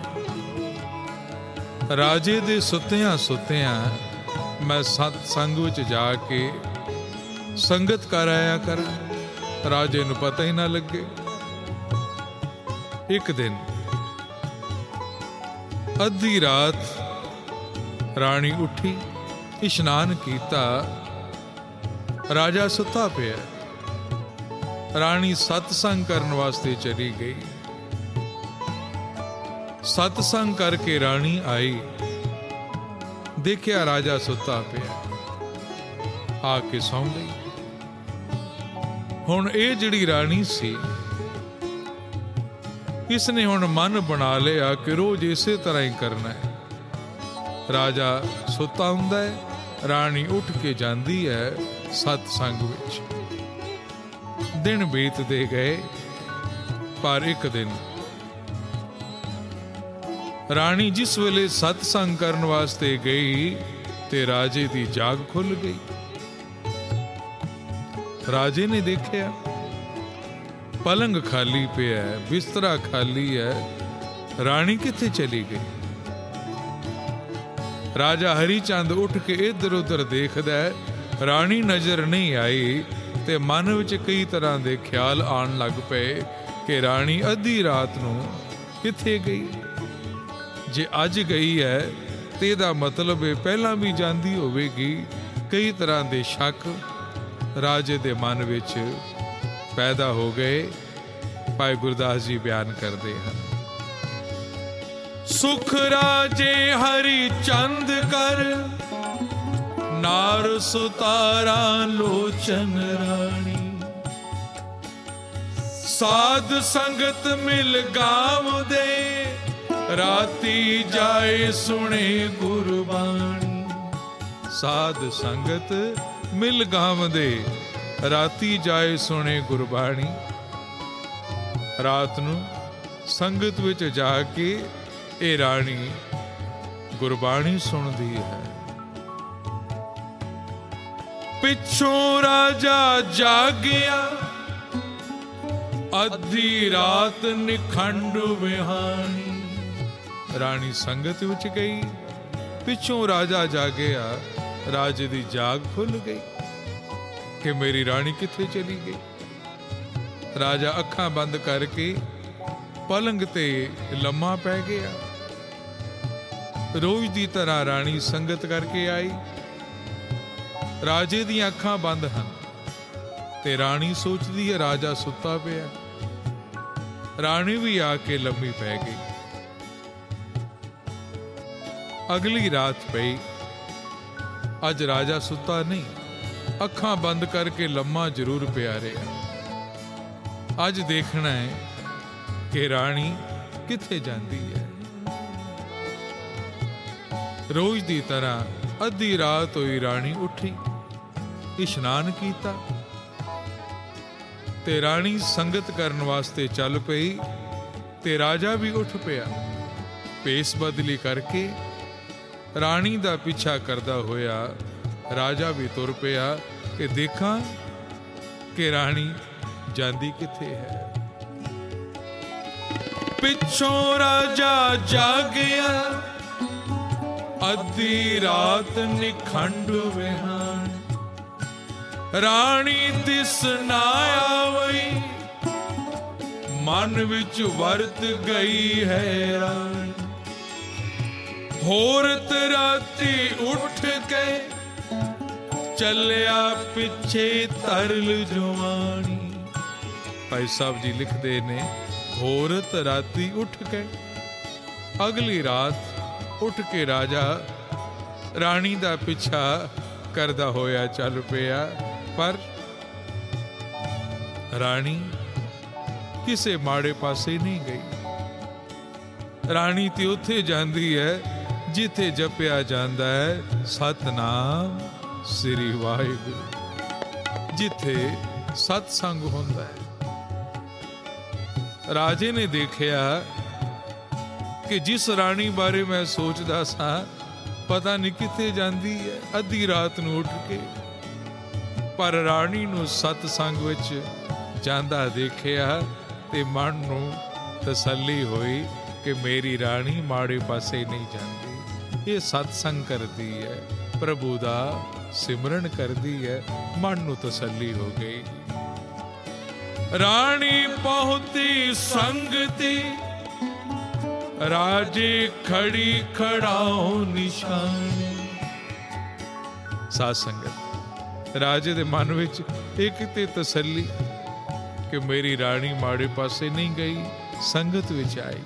ਰਾਜੇ ਦੇ ਸੁੱਤਿਆਂ ਸੁੱਤਿਆਂ ਮੈਂ ਸਤਸੰਗ ਵਿੱਚ ਜਾ ਕੇ ਸੰਗਤ ਕਰ ਆਇਆ ਕਰਾਂ, ਰਾਜੇ ਨੂੰ ਪਤਾ ਹੀ ਨਾ ਲੱਗੇ। ਇੱਕ ਦਿਨ ਅੱਧੀ ਰਾਤ ਰਾਣੀ ਉੱਠੀ, ਇਸ਼ਨਾਨ ਕੀਤਾ, ਰਾਜਾ ਸੁੱਤਾ ਪਿਆ। ਰਾਣੀ ਸਤਸੰਗ ਕਰਨ ਵਾਸਤੇ ਚਲੀ ਗਈ। ਸਤਸੰਗ ਕਰਕੇ ਰਾਣੀ ਆਈ, ਦੇਖਿਆ ਰਾਜਾ ਸੁੱਤਾ ਪਿਆ, ਆ ਕੇ ਸੌਂ ਗਈ। ਹੁਣ ਇਹ ਜਿਹੜੀ ਰਾਣੀ ਸੀ, ਇਸਨੇ ਹੁਣ ਮਨ ਬਣਾ ਲਿਆ ਕਿ ਰੋਜ਼ ਇਸੇ ਤਰ੍ਹਾਂ ਹੀ ਕਰਨਾ ਹੈ। ਰਾਜਾ ਸੁੱਤਾ ਹੁੰਦਾ ਹੈ, ਰਾਣੀ ਉੱਠ ਕੇ ਜਾਂਦੀ ਹੈ ਸਤਸੰਗ ਵਿੱਚ। ਦਿਨ ਬੀਤਦੇ ਗਏ, ਪਰ ਇੱਕ ਦਿਨ ਰਾਣੀ ਜਿਸ ਵੇਲੇ ਸਤਸੰਗ ਕਰਨ ਵਾਸਤੇ ਗਈ ਤੇ ਰਾਜੇ ਦੀ ਜਾਗ ਖੁੱਲ ਗਈ। ਰਾਜੇ ਨੇ ਦੇਖਿਆ ਪਲੰਗ ਖਾਲੀ ਪਿਆ, ਬਿਸਤਰਾ ਖਾਲੀ ਹੈ, ਰਾਣੀ ਕਿੱਥੇ ਚਲੀ ਗਈ? ਰਾਜਾ ਹਰੀ ਚੰਦ ਉੱਠ ਕੇ ਇੱਧਰ ਉੱਧਰ ਦੇਖਦਾ, ਰਾਣੀ ਨਜ਼ਰ ਨਹੀਂ ਆਈ ਤੇ ਮਨ ਵਿੱਚ ਕਈ ਤਰ੍ਹਾਂ ਦੇ ਖਿਆਲ ਆਉਣ ਲੱਗ ਪਏ ਕਿ ਰਾਣੀ ਅੱਧੀ ਰਾਤ ਨੂੰ ਕਿੱਥੇ ਗਈ। ਜੇ ਅੱਜ ਗਈ ਹੈ ਤੇ ਇਹਦਾ ਮਤਲਬ ਇਹ ਪਹਿਲਾਂ ਵੀ ਜਾਂਦੀ ਹੋਵੇਗੀ। ਕਈ ਤਰ੍ਹਾਂ ਦੇ ਸ਼ੱਕ ਰਾਜੇ ਦੇ ਮਨ ਵਿੱਚ ਪੈਦਾ ਹੋ ਗਏ। ਭਾਈ ਗੁਰਦਾਸ ਜੀ ਬਿਆਨ ਕਰਦੇ ਹਨ, ਸੁਖ ਰਾਜੇ ਹਰੀ ਚੰਦ ਕਰ, ਨਾਰ ਸੁਤਾਰਾ ਲੋਚਨ ਰਾਣੀ। ਸਾਧ ਸੰਗਤ ਮਿਲ ਗਾਵਦੇ, ਰਾਤੀ ਜਾਏ ਸੁਣੇ ਗੁਰਬਾਣੀ। ਸਾਧ ਸੰਗਤ ਮਿਲ ਗਾਵਦੇ, ਰਾਤੀ ਜਾਏ ਸੁਣੇ ਗੁਰਬਾਣੀ। ਰਾਤ ਨੂੰ ਸੰਗਤ ਵਿੱਚ ਜਾ ਕੇ ਇਹ ਰਾਣੀ ਗੁਰਬਾਣੀ ਸੁਣਦੀ ਹੈ। ਪਿੱਛੋਂ ਰਾਜਾ ਜਾਗਿਆ, ਅੱਧੀ ਰਾਤ ਨਿਖੰਡ ਵਿਹਾਣੀ। ਰਾਣੀ ਸੰਗਤ ਵਿੱਚ ਗਈ, ਪਿੱਛੋਂ ਰਾਜਾ ਜਾਗਿਆ, ਰਾਜੇ ਦੀ ਜਾਗ ਖੁੱਲ ਗਈ ਕਿ ਮੇਰੀ ਰਾਣੀ ਕਿੱਥੇ ਚਲੀ ਗਈ। ਰਾਜਾ ਅੱਖਾਂ ਬੰਦ ਕਰਕੇ ਪਲੰਗ ਤੇ ਲੰਮਾ ਪੈ ਗਿਆ। ਰੋਜ਼ ਦੀ ਤਰ੍ਹਾਂ ਰਾਣੀ ਸੰਗਤ ਕਰਕੇ ਆਈ। ਰਾਜੇ ਦੀਆਂ ਅੱਖਾਂ ਬੰਦ ਹਨ ਤੇ ਰਾਣੀ ਸੋਚਦੀ ਹੈ ਰਾਜਾ ਸੁੱਤਾ ਪਿਆ। ਰਾਣੀ ਵੀ ਆ ਕੇ ਲੰਮੀ ਪੈ ਗਈ। ਅਗਲੀ ਰਾਤ ਪਈ। ਅੱਜ ਰਾਜਾ ਸੁੱਤਾ ਨਹੀਂ, ਅੱਖਾਂ ਬੰਦ ਕਰਕੇ ਲੰਮਾ ਜ਼ਰੂਰ ਪਿਆ ਰਿਹਾ। ਅੱਜ ਦੇਖਣਾ ਹੈ ਕਿ ਰਾਣੀ ਕਿੱਥੇ ਜਾਂਦੀ ਹੈ। ਰੋਜ਼ ਦੀ ਤਰ੍ਹਾਂ ਅੱਧੀ ਰਾਤ ਹੋਈ, ਰਾਣੀ ਉੱਠੀ, ਇਸ਼ਨਾਨ ਕੀਤਾ ਤੇ ਰਾਣੀ ਸੰਗਤ ਕਰਨ ਵਾਸਤੇ ਚੱਲ ਪਈ। ਤੇ ਰਾਜਾ ਵੀ ਉੱਠ ਪਿਆ, ਭੇਸ ਬਦਲੀ ਕਰਕੇ ਰਾਣੀ ਦਾ ਪਿੱਛਾ ਕਰਦਾ ਹੋਇਆ ਰਾਜਾ ਵੀ ਤੁਰ ਪਿਆ ਕਿ ਦੇਖਾਂ ਕਿ ਰਾਣੀ ਜਾਂਦੀ ਕਿੱਥੇ ਹੈ। ਪਿੱਛੋਂ ਰਾਜਾ ਜਾਗਿਆ, ਅੱਧੀ ਰਾਤ ਨਿਖੰਡ ਵਿਹਾਣ। ਰਾਣੀ ਦਿਸ ਨਾ ਆਵਈ, ਮਨ ਵਿੱਚ ਵਰਤ ਗਈ ਹੈਰਾਨ। ਹੋਰਤ ਰਾਤੀ ਉੱਠ ਕੇ ਚੱਲਿਆ ਪਿੱਛੇ ਤਰਲ ਜਵਾਨੀ। ਭਾਈ ਸਾਹਿਬ ਜੀ ਲਿਖਦੇ ਨੇ, ਹੋਰਤ ਰਾਤੀ ਉੱਠ ਕੇ, ਅਗਲੀ ਰਾਤ ਉੱਠ ਕੇ ਰਾਜਾ ਰਾਣੀ ਦਾ ਪਿੱਛਾ ਕਰਦਾ ਹੋਇਆ ਚੱਲ ਪਿਆ। ਪਰ ਰਾਣੀ ਕਿਸੇ ਮਾੜੇ ਪਾਸੇ ਨਹੀਂ ਗਈ। ਰਾਣੀ ਤੇ ਉੱਥੇ ਜਾਂਦੀ ਹੈ ਜਿੱਥੇ ਜਪਿਆ ਜਾਂਦਾ ਹੈ ਸਤਨਾਮ ਸ੍ਰੀ ਵਾਹਿਗੁਰੂ, ਜਿੱਥੇ ਸਤਸੰਗ ਹੁੰਦਾ ਹੈ। ਰਾਜੇ ਨੇ ਦੇਖਿਆ ਕਿ ਜਿਸ ਰਾਣੀ ਬਾਰੇ ਮੈਂ ਸੋਚਦਾ ਸਾਂ ਪਤਾ ਨਹੀਂ ਕਿੱਥੇ ਜਾਂਦੀ ਹੈ ਅੱਧੀ ਰਾਤ ਨੂੰ ਉੱਠ ਕੇ। ਪਰ ਰਾਣੀ ਨੂੰ ਸਤਸੰਗ ਵਿੱਚ ਜਾਂਦਾ ਦੇਖਿਆ ਤੇ ਮਨ ਨੂੰ ਤਸੱਲੀ ਹੋਈ ਕਿ ਮੇਰੀ ਰਾਣੀ ਮਾੜੇ ਪਾਸੇ ਨਹੀਂ ਜਾਂਦੀ। ਇਹ ਸਤਸੰਗ ਕਰਦੀ ਹੈ, ਪ੍ਰਭੂ ਦਾ ਸਿਮਰਨ ਕਰਦੀ ਹੈ। ਮਨ ਨੂੰ ਤਸੱਲੀ ਹੋ ਗਈ। ਰਾਣੀ ਪਹੁੰਚੀ ਸੰਗਤੀ, ਰਾਜੇ ਖੜੀ ਖੜਾਉ ਨਿਸ਼ਾਨੀ। ਸਾਧ ਸੰਗਤ, ਰਾਜੇ ਦੇ ਮਨ ਵਿੱਚ ਇੱਕ ਤੇ ਤਸੱਲੀ ਕਿ ਮੇਰੀ ਰਾਣੀ ਮਾੜੇ ਪਾਸੇ ਨਹੀਂ ਗਈ, ਸੰਗਤ ਵਿੱਚ ਆਈ।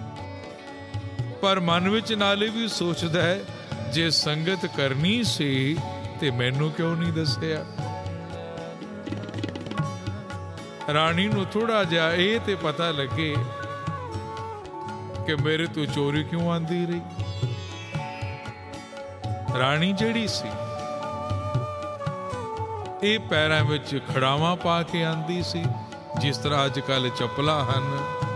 ਪਰ ਮਨ ਵਿੱਚ ਨਾਲੇ ਵੀ ਸੋਚਦਾ ਹੈ ਜੇ ਸੰਗਤ ਕਰਨੀ ਸੀ ਤੇ ਮੈਨੂੰ ਕਿਉਂ ਨਹੀਂ ਦੱਸਿਆ। ਰਾਣੀ ਨੂੰ ਥੋੜਾ ਜਿਹਾ ਇਹ ਤੇ ਪਤਾ ਲੱਗੇ ਕਿ ਮੇਰੇ ਤੋਂ ਚੋਰੀ ਕਿਉਂ ਆਂਦੀ ਰਹੀ। ਰਾਣੀ ਜਿਹੜੀ ਸੀ ਇਹ ਪੈਰਾਂ ਵਿੱਚ ਖੜਾਵਾਂ ਪਾ ਕੇ ਆਂਦੀ ਸੀ, ਜਿਸ ਤਰ੍ਹਾਂ ਅੱਜ ਕੱਲ੍ਹ ਚੱਪਲਾਂ ਹਨ।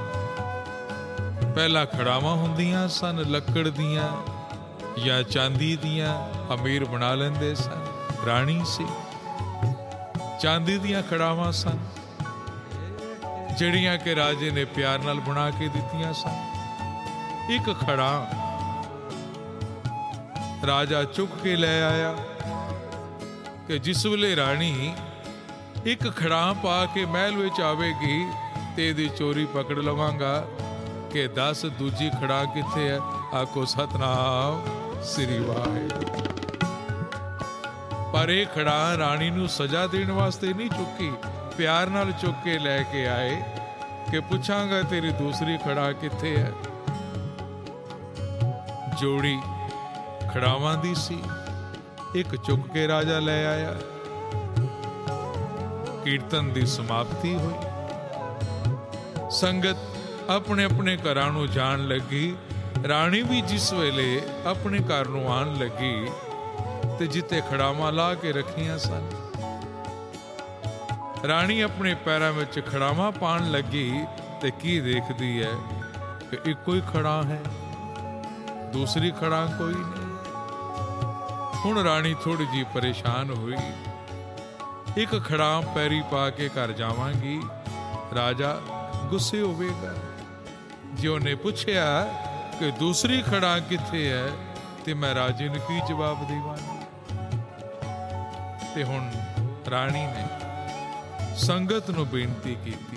ਪਹਿਲਾਂ ਖੜਾਵਾਂ ਹੁੰਦੀਆਂ ਸਨ ਲੱਕੜ ਦੀਆਂ ਜਾਂ ਚਾਂਦੀ ਦੀਆਂ, ਅਮੀਰ ਬਣਾ ਲੈਂਦੇ ਸਨ। ਰਾਣੀ ਸੀ, ਚਾਂਦੀ ਦੀਆਂ ਖੜਾਵਾਂ ਸਨ ਜਿਹੜੀਆਂ ਕਿ ਰਾਜੇ ਨੇ ਪਿਆਰ ਨਾਲ ਬਣਾ ਕੇ ਦਿੱਤੀਆਂ ਸਨ। ਇੱਕ ਖੜਾ ਰਾਜਾ ਚੁੱਕ ਕੇ ਲੈ ਆਇਆ ਕਿ ਜਿਸ ਵੇਲੇ ਰਾਣੀ ਇੱਕ ਖੜਾ ਪਾ ਕੇ ਮਹਿਲ ਵਿੱਚ ਆਵੇਗੀ ਤੇ ਇਹਦੀ ਚੋਰੀ ਪਕੜ ਲਵਾਂਗਾ ਕਿ ਦੱਸ ਦੂਜੀ ਖੜਾ ਕਿੱਥੇ ਹੈ। ਆਖੋ ਸਤਨਾਮ ਸ੍ਰੀ ਵਾਹਿਗੁਰੂ। ਪਰ ਇਹ ਖੜਾ ਰਾਣੀ ਨੂੰ ਸਜ਼ਾ ਦੇਣ ਵਾਸਤੇ ਨਹੀਂ ਚੁੱਕੀ, ਪਿਆਰ ਨਾਲ ਚੁੱਕ ਕੇ ਲੈ ਕੇ ਆਏ ਕਿ ਪੁੱਛਾਂਗਾ ਤੇਰੀ ਦੂਸਰੀ ਖੜਾ ਕਿੱਥੇ ਹੈ। ਜੋੜੀ ਖੜਾਵਾਂ ਦੀ ਸੀ, ਇੱਕ ਚੁੱਕ ਕੇ ਰਾਜਾ ਲੈ ਆਇਆ। ਕੀਰਤਨ ਦੀ ਸਮਾਪਤੀ ਹੋਈ। ਸੰਗਤ ਆਪਣੇ ਆਪਣੇ ਘਰਾਂ ਨੂੰ ਜਾਣ ਲੱਗੀ। ਰਾਣੀ ਵੀ ਜਿਸ ਵੇਲੇ ਆਪਣੇ ਘਰ ਨੂੰ ਆਉਣ ਲੱਗੀ ਤੇ ਜਿੱਥੇ ਖੜਾਵਾਂ ਲਾ ਕੇ ਰੱਖੀਆਂ ਸਨ, ਰਾਣੀ ਆਪਣੇ ਪੈਰਾਂ ਵਿੱਚ ਖੜਾਵਾਂ ਪਾਉਣ ਲੱਗੀ ਤੇ ਕੀ ਦੇਖਦੀ ਹੈ ਕਿ ਇੱਕੋ ਹੀ ਖੜਾ ਹੈ, ਦੂਸਰੀ ਖੜਾ ਕੋਈ ਨਹੀਂ। ਹੁਣ ਰਾਣੀ ਥੋੜੀ ਜਿਹੀ ਪਰੇਸ਼ਾਨ ਹੋਈ, ਇੱਕ ਖੜਾਂ ਪੈਰੀ ਪਾ ਕੇ ਘਰ ਜਾਵਾਂਗੀ, ਰਾਜਾ ਗੁੱਸੇ ਹੋਵੇਗਾ। ਜੇ ਉਹਨੇ ਪੁੱਛਿਆ ਕਿ ਦੂਸਰੀ ਖੜਾਂ ਕਿੱਥੇ ਹੈ ਤੇ ਮੈਂ ਰਾਜੇ ਨੂੰ ਕੀ ਜਵਾਬ ਦੇਵਾਂਗੀ। ਤੇ ਹੁਣ ਰਾਣੀ ਨੇ ਸੰਗਤ ਨੂੰ ਬੇਨਤੀ ਕੀਤੀ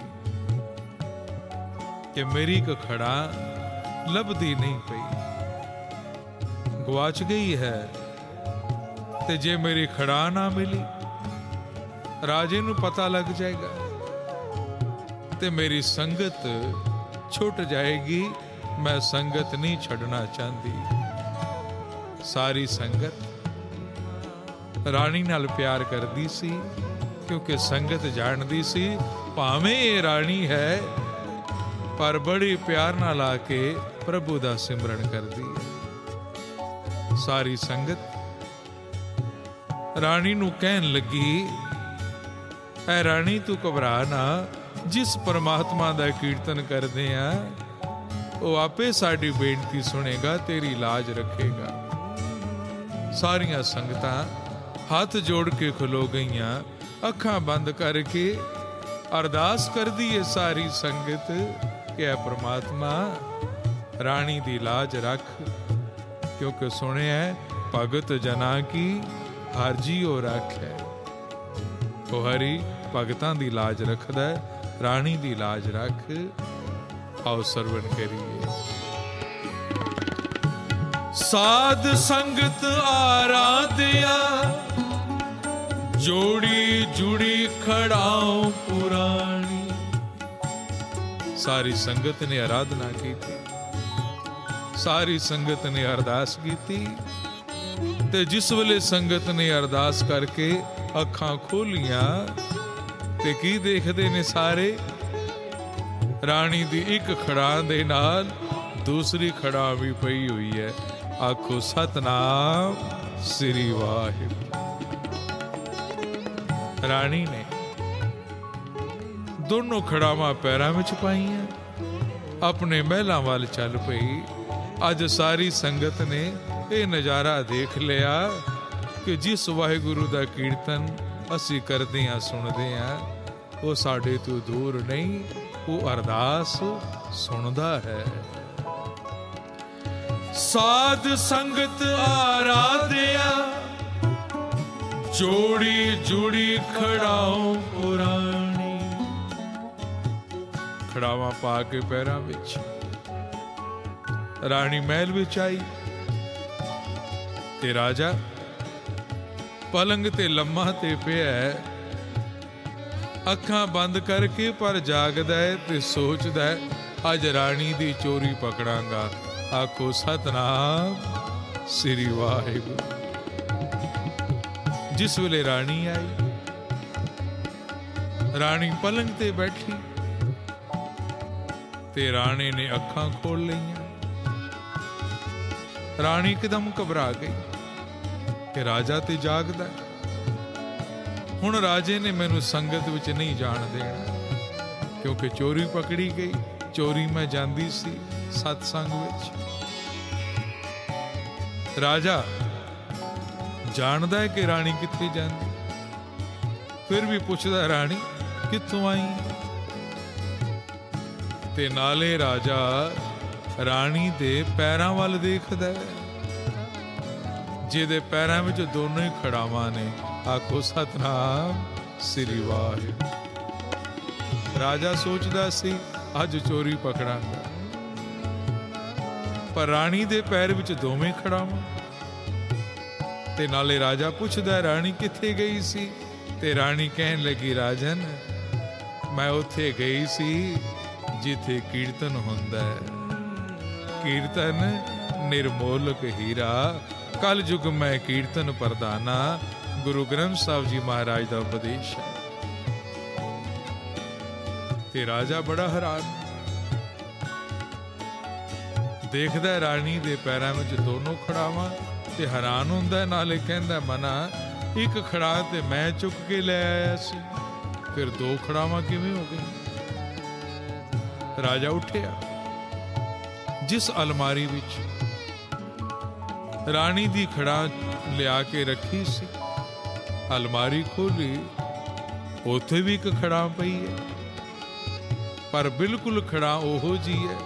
ਕਿ ਮੇਰੀ ਇੱਕ ਖੜਾਂ ਲੱਭਦੀ ਨਹੀਂ ਪਈ, ਗਵਾਚ ਗਈ ਹੈ। ਤੇ ਜੇ ਮੇਰੀ ਖੜਾਂ ਨਾ ਮਿਲੀ, ਰਾਜੇ ਨੂੰ ਪਤਾ ਲੱਗ ਜਾਏਗਾ ਤੇ ਮੇਰੀ ਸੰਗਤ ਛੁੱਟ ਜਾਏਗੀ। ਮੈਂ ਸੰਗਤ ਨਹੀਂ ਛੱਡਣਾ ਚਾਹੁੰਦੀ। ਸਾਰੀ ਸੰਗਤ ਰਾਣੀ ਨਾਲ ਪਿਆਰ ਕਰਦੀ ਸੀ, ਕਿਉਂਕਿ ਸੰਗਤ ਜਾਣਦੀ ਸੀ ਭਾਵੇਂ ਇਹ ਰਾਣੀ ਹੈ ਪਰ ਬੜੀ ਪਿਆਰ ਨਾਲ ਆ ਕੇ ਪ੍ਰਭੂ ਦਾ ਸਿਮਰਨ ਕਰਦੀ ਹੈ। ਸਾਰੀ ਸੰਗਤ ਰਾਣੀ ਨੂੰ ਕਹਿਣ ਲੱਗੀ, ਐ ਰਾਣੀ ਤੂੰ ਘਬਰਾ ਨਾ, ਜਿਸ ਪਰਮਾਤਮਾ ਦਾ ਕੀਰਤਨ ਕਰਦੇ ਆ ਉਹ ਆਪੇ ਸਾਡੀ ਬੇਨਤੀ ਸੁਣੇਗਾ, ਤੇਰੀ ਲਾਜ ਰੱਖੇਗਾ। ਸਾਰੀਆਂ ਸੰਗਤਾਂ ਹੱਥ ਜੋੜ ਕੇ ਖਲੋ ਗਈਆਂ, ਅੱਖਾਂ ਬੰਦ ਕਰਕੇ ਅਰਦਾਸ ਕਰਦੀ ਹੈ ਸਾਰੀ ਸੰਗਤ ਕਿ ਐ ਪ੍ਰਮਾਤਮਾ ਰਾਣੀ ਦੀ ਲਾਜ ਰੱਖ, ਕਿਉਂਕਿ ਸੁਣਿਆ ਭਗਤ ਜਨਾ ਕੀ ਹਰ ਜੀਓ ਰੱਖੈ। ਉਹ ਹਰੀ ਭਗਤਾਂ ਦੀ ਲਾਜ ਰੱਖਦਾ, ਰਾਣੀ ਦੀ ਲਾਜ ਰੱਖ। ਆਓ ਸਰਵਣ ਕਰੀਏ। ਸਾਧ ਸੰਗਤ ਆਰਾਧਿਆ, ਜੋੜੀ ਜੁੜੀ ਖੜਾਉ ਪੁਰਾਣੀ। ਸਾਰੀ ਸੰਗਤ ਨੇ ਆਰਾਧਨਾ ਕੀਤੀ, ਸਾਰੀ ਸੰਗਤ ਨੇ ਅਰਦਾਸ ਕੀਤੀ ਤੇ ਜਿਸ ਵੇਲੇ ਸੰਗਤ ਨੇ ਅਰਦਾਸ ਕਰਕੇ ਅੱਖਾਂ ਖੋਲੀਆਂ ਤੇ ਕੀ ਦੇਖਦੇ ਨੇ ਸਾਰੇ, ਰਾਣੀ ਦੀ ਇੱਕ ਖੜਾਂ ਦੇ ਨਾਲ ਦੂਸਰੀ ਖੜਾਂ ਵੀ ਪਈ ਹੋਈ ਹੈ। ਆਖੋ ਸਤਨਾਮ ਸ੍ਰੀ ਵਾਹਿਗੁਰੂ। ਰਾਣੀ ਨੇ ਦੋਨੋਂ ਖੜਾਵਾਂ ਪੈਰਾਂ ਵਿੱਚ ਪਾਈਆਂ, ਆਪਣੇ ਮਹਿਲਾਂ ਵੱਲ ਚੱਲ ਪਈ। ਅੱਜ ਸਾਰੀ ਸੰਗਤ ਨੇ ਇਹ ਨਜ਼ਾਰਾ ਦੇਖ ਲਿਆ ਕਿ ਜਿਸ ਵਾਹਿਗੁਰੂ ਦਾ ਕੀਰਤਨ ਅਸੀਂ ਕਰਦੇ ਹਾਂ, ਸੁਣਦੇ ਹਾਂ, ਉਹ ਸਾਡੇ ਤੋਂ ਦੂਰ ਨਹੀਂ, ਉਹ ਅਰਦਾਸ ਸੁਣਦਾ ਹੈ। ਸਾਧ ਸੰਗਤ ਆਰਾਧਿਆ, ਜੋੜੀ ਜੁੜੀ ਖੜਾਉ ਪੁਰਾਣੀ। ਖੜਾਵਾਂ ਪਾ ਕੇ ਪੈਰਾਂ ਵਿੱਚ ਰਾਣੀ ਮਹਿਲ ਵਿੱਚ ਆਈ ਤੇ ਰਾਜਾ ਪਲੰਗ ਤੇ ਲੰਮਾ ਤੇ ਪਿਆ, ਅੱਖਾਂ ਬੰਦ ਕਰਕੇ ਪਰ ਜਾਗਦਾ ਹੈ ਤੇ ਸੋਚਦਾ ਹੈ ਅੱਜ ਰਾਣੀ ਦੀ ਚੋਰੀ ਪਕੜਾਂਗਾ। ਆਖੋ ਸਤਨਾਮ ਸ੍ਰੀ ਵਾਹਿਗੁਰੂ। ਜਿਸ ਵੇਲੇ ਰਾਣੀ ਆਈ, ਰਾਣੀ ਪਲੰਗ ਤੇ ਬੈਠੀ ਤੇ ਰਾਣੀ ਨੇ ਅੱਖਾਂ ਖੋਲ ਲਈਆਂ। ਰਾਣੀ ਇੱਕਦਮ ਘਬਰਾ ਗਈ ਕਿ ਰਾਜਾ ਤੇ ਜਾਗਦਾ। ਹੁਣ ਰਾਜੇ ਨੇ ਮੈਨੂੰ ਸੰਗਤ ਵਿੱਚ ਨਹੀਂ ਜਾਣ ਦੇਣਾ, ਕਿਉਂਕਿ ਚੋਰੀ ਪਕੜੀ ਗਈ। ਚੋਰੀ ਮੈਂ ਜਾਂਦੀ ਸੀ ਸਤਸੰਗ ਵਿੱਚ। ਰਾਜਾ ਜਾਣਦਾ ਹੈ ਕਿ ਰਾਣੀ ਕਿੱਥੇ ਜਾਂਦੀ, ਫਿਰ ਵੀ ਪੁੱਛਦਾ ਰਾਣੀ ਕਿੱਥੋਂ ਆਈ। ਤੇ ਨਾਲੇ ਰਾਜਾ ਰਾਣੀ ਦੇ ਪੈਰਾਂ ਵੱਲ ਦੇਖਦਾ ਹੈ, ਜਿਹਦੇ ਪੈਰਾਂ ਵਿੱਚ ਦੋਨੋਂ ਹੀ ਖੜਾਵਾਂ ਨੇ। ਆਖੋ ਸਤਨਾਮ ਸ੍ਰੀ ਵਾਹਿਗੁਰੂ। ਰਾਜਾ ਸੋਚਦਾ ਸੀ ਅੱਜ ਚੋਰੀ ਪਕੜਾਂਗਾ, ਪਰ ਰਾਣੀ ਦੇ ਪੈਰ ਵਿੱਚ ਦੋਵੇਂ ਖੜਾਵਾਂ। ਤੇ ਨਾਲੇ ਰਾਜਾ ਪੁੱਛਦਾ ਰਾਣੀ ਕਿੱਥੇ ਗਈ ਸੀ, ਤੇ ਰਾਣੀ ਕਹਿਣ ਲੱਗੀ ਰਾਜਨ ਮੈਂ ਉੱਥੇ ਗਈ ਸੀ ਜਿੱਥੇ ਕੀਰਤਨ ਹੁੰਦਾ ਹੈ। ਕੀਰਤਨ ਨਿਰਮੋਲਕ ਹੀਰਾ, ਕਲ ਯੁਗ ਮੈਂ ਕੀਰਤਨ ਪ੍ਰਦਾਨਾ। ਗੁਰੂ ਗ੍ਰੰਥ ਸਾਹਿਬ ਜੀ ਮਹਾਰਾਜ ਦਾ ਉਪਦੇਸ਼ ਹੈ। ਤੇ ਰਾਜਾ ਬੜਾ ਹੈਰਾਨ, ਦੇਖਦਾ ਰਾਣੀ ਦੇ ਪੈਰਾਂ ਵਿੱਚ ਦੋਨੋਂ ਖੜਾਵਾਂ ਤੇ ਹੈਰਾਨ ਹੁੰਦਾ, ਨਾਲੇ ਕਹਿੰਦਾ ਮਨਾ ਇੱਕ ਖੜਾ ਤੇ ਮੈਂ ਚੁੱਕ ਕੇ ਲੈ ਆਇਆ ਸੀ, ਫਿਰ ਦੋ ਖੜਾਵਾਂ ਕਿਵੇਂ ਹੋ ਗਈਆਂ? ਰਾਜਾ ਉੱਠਿਆ, ਜਿਸ ਅਲਮਾਰੀ ਵਿੱਚ ਰਾਣੀ ਦੀ ਖੜਾ ਲਿਆ ਕੇ ਰੱਖੀ ਸੀ, ਅਲਮਾਰੀ ਖੋਲੀ, ਉੱਥੇ ਵੀ ਇੱਕ ਖੜਾ ਪਈ ਹੈ, ਪਰ ਬਿਲਕੁਲ ਖੜਾ ਉਹੋ ਜੀ ਹੈ।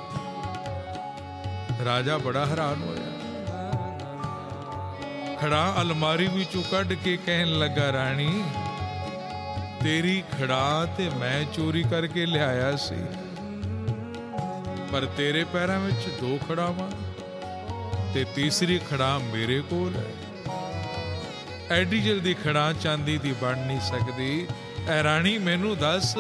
ਰਾਜਾ ਬੜਾ ਹੈਰਾਨ ਹੋਇਆ, ਖੜਾ ਅਲਮਾਰੀ ਵਿੱਚੋਂ ਕੱਢ ਕੇ ਕਹਿਣ ਲੱਗਾ, ਰਾਣੀ ਤੇਰੀ ਖੜਾ ਤੇ ਮੈਂ ਚੋਰੀ ਕਰਕੇ ਲਿਆਇਆ ਸੀ, ਪਰ ਤੇਰੇ ਪੈਰਾਂ ਵਿੱਚ ਦੋ ਖੜਾਵਾਂ ਤੇ ਤੀਸਰੀ ਖੜਾ ਮੇਰੇ ਕੋਲ ਹੈ। ਐਡੀ ਜਲਦੀ ਖੜਾ ਚਾਂਦੀ ਦੀ ਬਣ ਨਹੀਂ ਸਕਦੀ। ਐ ਰਾਣੀ ਮੈਨੂੰ ਦੱਸ,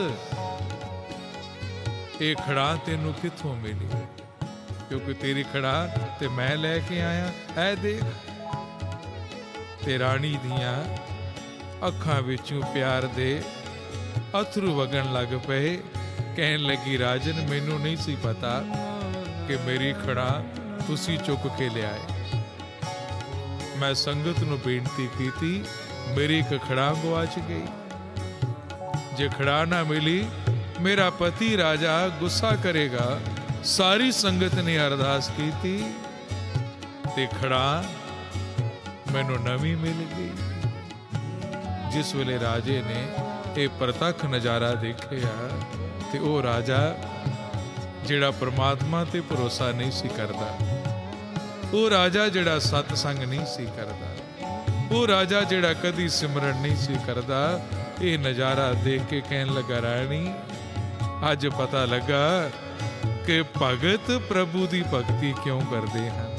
ਇਹ ਖੜਾ ਤੈਨੂੰ ਕਿੱਥੋਂ ਮਿਲੀ? ਕਿਉਂਕਿ ਤੇਰੀ ਖੜਾ ਤੇ ਮੈਂ ਲੈ ਕੇ ਆਇਆ। ਐ ਦੇਖ। ਤੇ ਰਾਣੀ ਦੀਆਂ ਅੱਖਾਂ ਵਿੱਚੋਂ ਪਿਆਰ ਦੇ ਅਥਰੂ ਵਗਣ ਲੱਗ ਪਏ। ਕਹਿਣ ਲੱਗੀ, ਰਾਜਨ ਮੈਨੂੰ ਨਹੀਂ ਸੀ ਪਤਾ ਕਿ ਮੇਰੀ ਖੜਾ ਤੁਸੀਂ ਚੁੱਕ ਕੇ ਲਿਆਏ। ਮੈਂ ਸੰਗਤ ਨੂੰ ਬੇਨਤੀ ਕੀਤੀ, ਮੇਰੀ ਇੱਕ ਖੜਾ ਗਵਾਚ ਗਈ। ਜੇ ਖੜਾ ਨਾ ਮਿਲੀ, ਮੇਰਾ ਪਤੀ ਰਾਜਾ ਗੁੱਸਾ ਕਰੇਗਾ। ਸਾਰੀ ਸੰਗਤ ਨੇ ਅਰਦਾਸ ਕੀਤੀ ਤੇ ਖੜਾ ਮੈਨੂੰ ਨਵੀਂ ਮਿਲ ਗਈ। ਜਿਸ ਵੇਲੇ ਰਾਜੇ ਨੇ ਇਹ ਪ੍ਰਤੱਖ ਨਜ਼ਾਰਾ ਦੇਖਿਆ ਤੇ ਉਹ ਰਾਜਾ ਜਿਹੜਾ ਪ੍ਰਮਾਤਮਾ ਤੇ ਭਰੋਸਾ ਨਹੀਂ ਸੀ ਕਰਦਾ, ਉਹ ਰਾਜਾ ਜਿਹੜਾ ਸਤਸੰਗ ਨਹੀਂ ਸੀ ਕਰਦਾ, ਉਹ ਰਾਜਾ ਜਿਹੜਾ ਕਦੀ ਸਿਮਰਨ ਨਹੀਂ ਸੀ ਕਰਦਾ, ਇਹ ਨਜ਼ਾਰਾ ਦੇਖ ਕੇ ਕਹਿਣ ਲੱਗਾ, ਰਾਣੀ ਅੱਜ ਪਤਾ ਲੱਗਾ ਕਿ ਭਗਤ ਪ੍ਰਭੂ ਦੀ ਭਗਤੀ ਕਿਉਂ ਕਰਦੇ ਹਨ।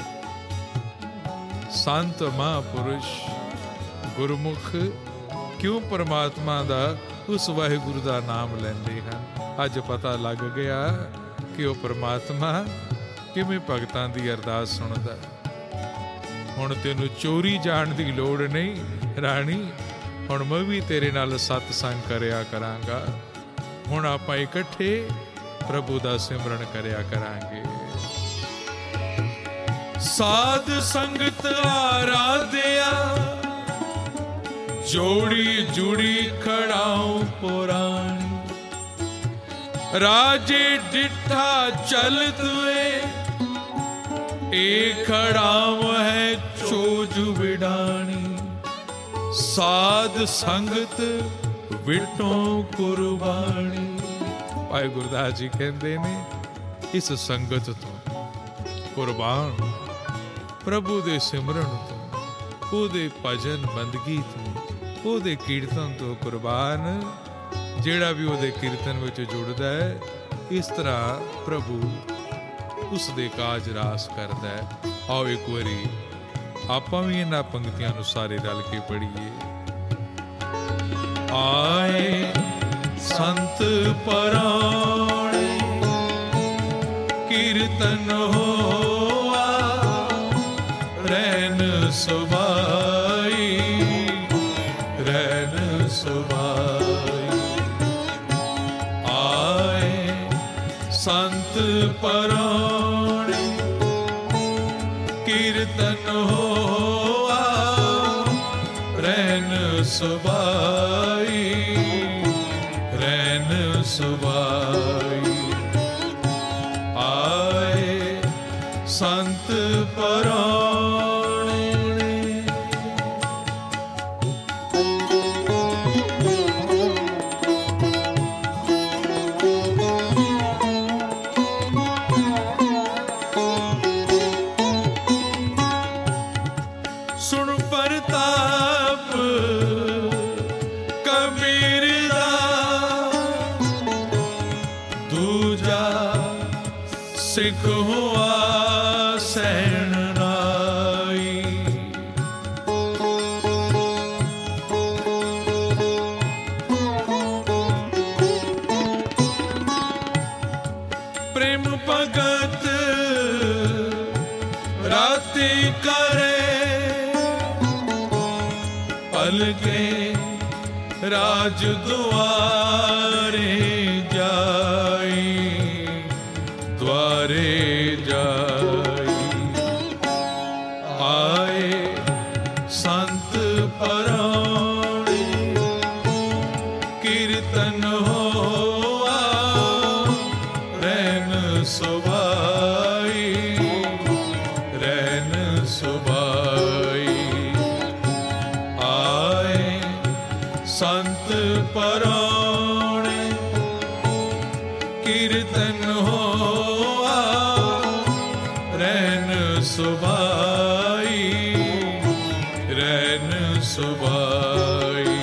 ਸੰਤ ਮਹਾਂਪੁਰਸ਼ ਗੁਰਮੁਖ ਕਿਉਂ ਪਰਮਾਤਮਾ ਦਾ, ਉਸ ਵਾਹਿਗੁਰੂ ਦਾ ਨਾਮ ਲੈਂਦੇ ਹਨ। ਅੱਜ ਪਤਾ ਲੱਗ ਗਿਆ ਕਿ ਉਹ ਪਰਮਾਤਮਾ ਕਿਵੇਂ ਭਗਤਾਂ ਦੀ ਅਰਦਾਸ ਸੁਣਦਾ। ਹੁਣ ਤੈਨੂੰ ਚੋਰੀ ਜਾਣ ਦੀ ਲੋੜ ਨਹੀਂ ਰਾਣੀ, ਹੁਣ ਮੈਂ ਵੀ ਤੇਰੇ ਨਾਲ ਸਤਸੰਗ ਕਰਿਆ ਕਰਾਂਗਾ। ਹੁਣ ਆਪਾਂ ਇਕੱਠੇ ਪ੍ਰਭੂ ਦਾ ਸਿਮਰਨ ਕਰਿਆ ਕਰਾਂਗੇ। ਸਾਧ ਸੰਗਤ ਆਰਾਧਿਆ, ਜੋੜੀ ਜੁੜੀ ਖੜਾਉ ਪੁਰਾਣੀ। ਰਾਜੇ ਡਿਠਾ ਚਲਤ ਵੇ, ਏ ਖੜਾਵ ਹੈ ਚੋਜ ਵਿਡਾਣੀ। ਸਾਧ ਸੰਗਤ ਵਿਟੋਂ ਕੁਰਬਾਨੀ। ਭਾਈ ਗੁਰਦਾਸ ਜੀ ਕਹਿੰਦੇ ਨੇ, ਇਸ ਸੰਗਤ ਤੋਂ ਕੁਰਬਾਨ, ਪ੍ਰਭੂ ਦੇ ਸਿਮਰਨ ਤੋਂ, ਉਹਦੇ ਭਜਨ ਬੰਦਗੀ ਤੋਂ, ਉਹਦੇ ਕੀਰਤਨ ਤੋਂ ਕੁਰਬਾਨ। ਜਿਹੜਾ ਵੀ ਉਹਦੇ ਕੀਰਤਨ ਵਿੱਚ ਜੁੜਦਾ ਹੈ, ਇਸ ਤਰ੍ਹਾਂ ਪ੍ਰਭੂ ਉਸ ਦੇ ਕਾਜ ਰਾਸ ਕਰਦਾ ਹੈ। ਆਓ ਇੱਕ ਵਾਰੀ ਆਪਾਂ ਵੀ ਇਹਨਾਂ ਪੰਕਤੀਆਂ ਨੂੰ ਸਾਰੇ ਰਲ ਕੇ ਪੜ੍ਹੀਏ। ਆਏ ਸੰਤ ਪਰਾਣੇ, ਕੀਰਤਨ ਹੋਆ ਰਹਿਣ ਸੁਭਾਈ, ਰਹਿਣ ਸੁਭਾਈ। ਆਏ ਸੰਤ ਪਰਾਣੇ, ਕੀਰਤਨ ਹੋਆ ਰਹਿਣ ਸੁਭਾਈ, ਰਹਿਣ ਸੁਭਾਈ। ਆਏ ਸੰਤ ਪਰਾਣੇ। ਸੁਣ ਪ੍ਰਤਾਪ ਕਬੀਰ ਦਾ, ਦੂਜਾ ਸਿੱਖ ਹੋਆ ਸਹਿਣ ਨਾਈ। ਪ੍ਰੇਮ ਭਗਤ ਰਾਤੀ ਕਰੇ, ਪਲਕੇ ਰਾਜ ਦੁਆਰੇ ਜਾਈ, ਦੁਆਰੇ ਜਾਈ। ਕੀਰਤਨ ਹੋਆ ਰਹਿਨ ਸੁਭਾਈ, ਰਹਿਨ ਸੁਭਾਈ।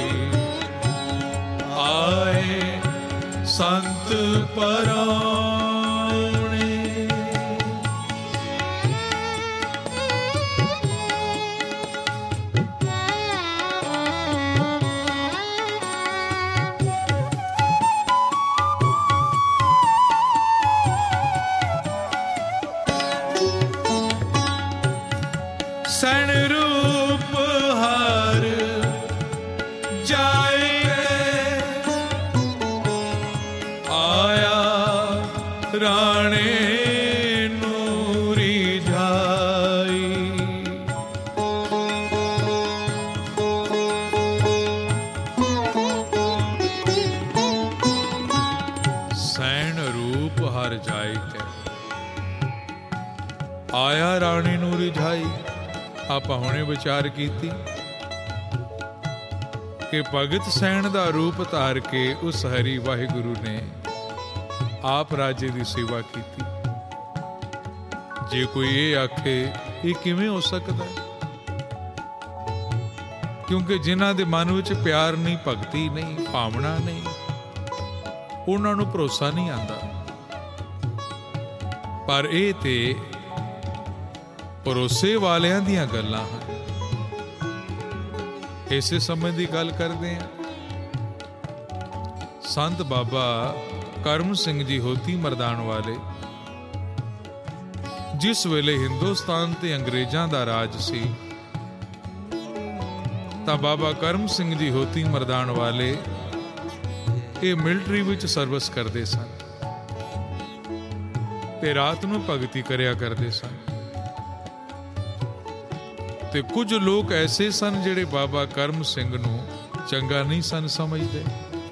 ਆਏ ਸੰਤ ਪਰਾਉਣੇ, ਸੈਣ ਰੂਪ ਹਰ ਜਾਏ, ਆਇਆ ਰਾਣੇ ਨੂੰ ਰਿਝਾਈ। ਸੈਣ ਰੂਪ ਹਰ ਜਾਏ ਕੇ, ਆਇਆ ਰਾਣੀ ਨੂੰ ਰਿਝਾਈ। ਆਪਾਂ ਹੁਣੇ ਵਿਚਾਰ ਕੀਤੀ ਕਿ ਭਗਤ ਸੈਣ ਦਾ ਰੂਪ ਧਾਰ ਕੇ ਉਸ ਹਰੀ ਵਾਹਿਗੁਰੂ ਨੇ ਆਪ ਰਾਜੇ ਦੀ ਸੇਵਾ ਕੀਤੀ। ਜੇ ਕੋਈ ਇਹ ਆਖੇ ਇਹ ਕਿਵੇਂ ਹੋ ਸਕਦਾ, ਕਿਉਂਕਿ ਜਿਨ੍ਹਾਂ ਦੇ ਮਨ ਵਿੱਚ ਪਿਆਰ ਨਹੀਂ, ਭਗਤੀ ਨਹੀਂ, ਭਾਵਨਾ ਨਹੀਂ, ਉਹਨਾਂ ਨੂੰ ਭਰੋਸਾ ਨਹੀਂ ਆਉਂਦਾ। ਪਰ ਇਹ ਤੇ ਭਰੋਸੇ ਵਾਲਿਆਂ ਦੀਆਂ ਗੱਲਾਂ ਹਨ। ਇਸੇ ਸਮੇਂ ਦੀ ਗੱਲ ਕਰਦੇ ਹਾਂ। ਸੰਤ ਬਾਬਾ ਕਰਮ ਸਿੰਘ ਜੀ ਹੋਤੀ ਮਰਦਾਨ ਵਾਲੇ, ਜਿਸ ਵੇਲੇ ਹਿੰਦੁਸਤਾਨ ਤੇ ਅੰਗਰੇਜ਼ਾਂ ਦਾ ਰਾਜ ਸੀ, ਤਾਂ ਬਾਬਾ ਕਰਮ ਸਿੰਘ ਜੀ ਹੋਤੀ ਮਰਦਾਨ ਵਾਲੇ ਇਹ ਮਿਲਟਰੀ ਵਿੱਚ ਸਰਵਿਸ ਕਰਦੇ ਸਨ ਤੇ ਰਾਤ ਨੂੰ ਭਗਤੀ ਕਰਿਆ ਕਰਦੇ ਸਨ। ਤੇ ਕੁਝ ਲੋਕ ਐਸੇ ਸਨ ਜਿਹੜੇ ਬਾਬਾ ਕਰਮ ਸਿੰਘ ਨੂੰ ਚੰਗਾ ਨਹੀਂ ਸਨ ਸਮਝਦੇ,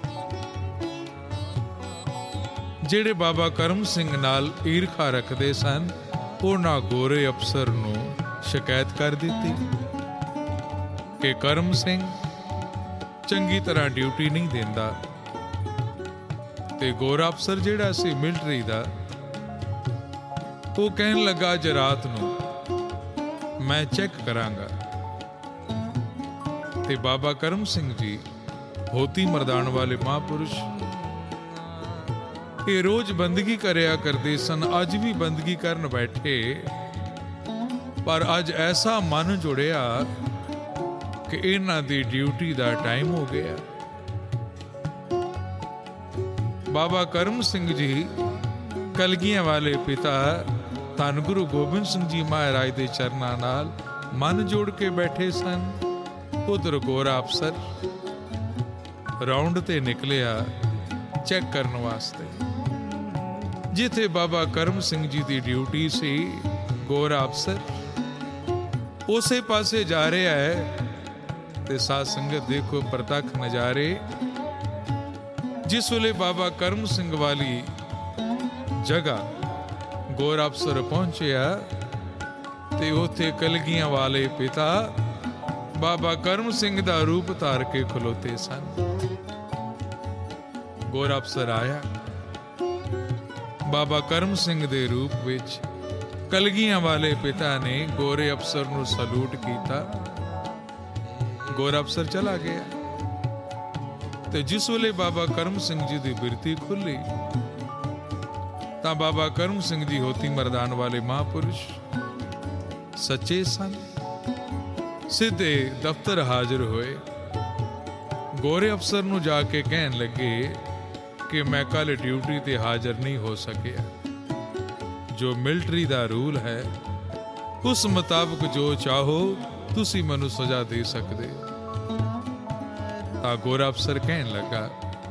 ਜਿਹੜੇ ਬਾਬਾ ਕਰਮ ਸਿੰਘ ਨਾਲ ਈਰਖਾ ਰੱਖਦੇ ਸਨ। ਉਹਨਾਂ ਗੋਰੇ ਅਫਸਰ ਨੂੰ ਸ਼ਿਕਾਇਤ ਕਰ ਦਿੱਤੀ ਕਿ ਕਰਮ ਸਿੰਘ ਚੰਗੀ ਤਰ੍ਹਾਂ ਡਿਊਟੀ ਨਹੀਂ ਦਿੰਦਾ। ਤੇ ਗੋਰਾ ਅਫਸਰ ਜਿਹੜਾ ਸੀ ਮਿਲਟਰੀ ਦਾ, ਉਹ ਕਹਿਣ ਲੱਗਾ ਅੱਜ ਰਾਤ ਨੂੰ ਮੈਂ ਚੈੱਕ ਕਰਾਂਗਾ। ਤੇ ਬਾਬਾ ਕਰਮ ਸਿੰਘ ਜੀ ਹੋਤੀ ਮਰਦਾਨ ਵਾਲੇ ਮਹਾਂਪੁਰਸ਼ ਇਹ ਰੋਜ਼ ਬੰਦਗੀ ਕਰਿਆ ਕਰਦੇ ਸਨ। ਅੱਜ ਵੀ ਬੰਦਗੀ ਕਰਨ ਬੈਠੇ, ਪਰ ਅੱਜ ਐਸਾ ਮਨ ਜੁੜਿਆ ਕਿ ਇਹਨਾਂ ਦੀ ਡਿਊਟੀ ਦਾ ਟਾਈਮ ਹੋ ਗਿਆ। ਬਾਬਾ ਕਰਮ ਸਿੰਘ ਜੀ ਕਲਗੀਆਂ ਵਾਲੇ ਪਿਤਾ ਧੰਨ ਗੁਰੂ ਗੋਬਿੰਦ ਸਿੰਘ ਜੀ ਮਹਾਰਾਜ ਦੇ ਚਰਨਾਂ ਨਾਲ ਮਨ ਜੋੜ ਕੇ ਬੈਠੇ ਸਨ। ਉਧਰ ਗੋਰਾ ਅਫਸਰ ਰਾਉਂਡ ਤੇ ਨਿਕਲਿਆ ਚੈੱਕ ਕਰਨ ਵਾਸਤੇ। ਜਿੱਥੇ ਬਾਬਾ ਕਰਮ ਸਿੰਘ ਜੀ ਦੀ ਡਿਊਟੀ ਸੀ, ਗੋਰਾ ਅਫਸਰ ਉਸੇ ਪਾਸੇ ਜਾ ਰਿਹਾ ਹੈ। ਤੇ ਸਾਧ ਸੰਗਤ ਦੇਖੋ ਪ੍ਰਤੱਖ ਨਜ਼ਾਰੇ। ਜਿਸ ਵੇਲੇ ਬਾਬਾ ਕਰਮ ਸਿੰਘ ਵਾਲੀ ਜਗ੍ਹਾ ਗੋਰਾ ਅਫਸਰ ਪਹੁੰਚਿਆ ਤੇ ਉੱਥੇ ਕਲਗੀਆਂ ਵਾਲੇ ਪਿਤਾ ਬਾਬਾ ਕਰਮ ਸਿੰਘ ਦਾ ਰੂਪ ਧਾਰ ਕੇ ਖਲੋਤੇ ਸਨ। ਗੋਰਾ ਅਫਸਰ ਆਇਆ, ਬਾਬਾ ਕਰਮ ਸਿੰਘ ਦੇ ਰੂਪ ਵਿੱਚ ਕਲਗੀਆਂ ਵਾਲੇ ਪਿਤਾ ਨੇ ਗੋਰੇ ਅਫਸਰ ਨੂੰ ਸਲੂਟ ਕੀਤਾ। ਗੋਰਾ ਅਫਸਰ ਚਲਾ ਗਿਆ। ਤੇ ਜਿਸ ਵੇਲੇ ਬਾਬਾ ਕਰਮ ਸਿੰਘ ਜੀ ਦੀ ਬਿਰਤੀ ਖੁੱਲੀ ਤਾਂ ਬਾਬਾ ਕਰਮ ਸਿੰਘ ਜੀ ਹੋਤੀ ਮਰਦਾਨ ਵਾਲੇ ਮਹਾਂਪੁਰਸ਼ ਸੱਚੇ ਸਨ। ਸਿੱਧੇ ਦਫ਼ਤਰ ਹਾਜ਼ਰ ਹੋਏ। ਗੋਰੇ ਅਫਸਰ ਨੂੰ ਜਾ ਕੇ ਕਹਿਣ ਲੱਗੇ ਕਿ ਮੈਂ ਕੱਲ ਡਿਊਟੀ ਤੇ ਹਾਜ਼ਰ ਨਹੀਂ ਹੋ ਸਕਿਆ। ਜੋ ਮਿਲਟਰੀ ਦਾ ਰੂਲ ਹੈ ਉਸ ਮੁਤਾਬਕ ਜੋ ਚਾਹੋ ਤੁਸੀਂ ਮੈਨੂੰ ਸਜ਼ਾ ਦੇ ਸਕਦੇ। ਤਾਂ ਗੋਰਾ ਅਫਸਰ ਕਹਿਣ ਲੱਗਾ,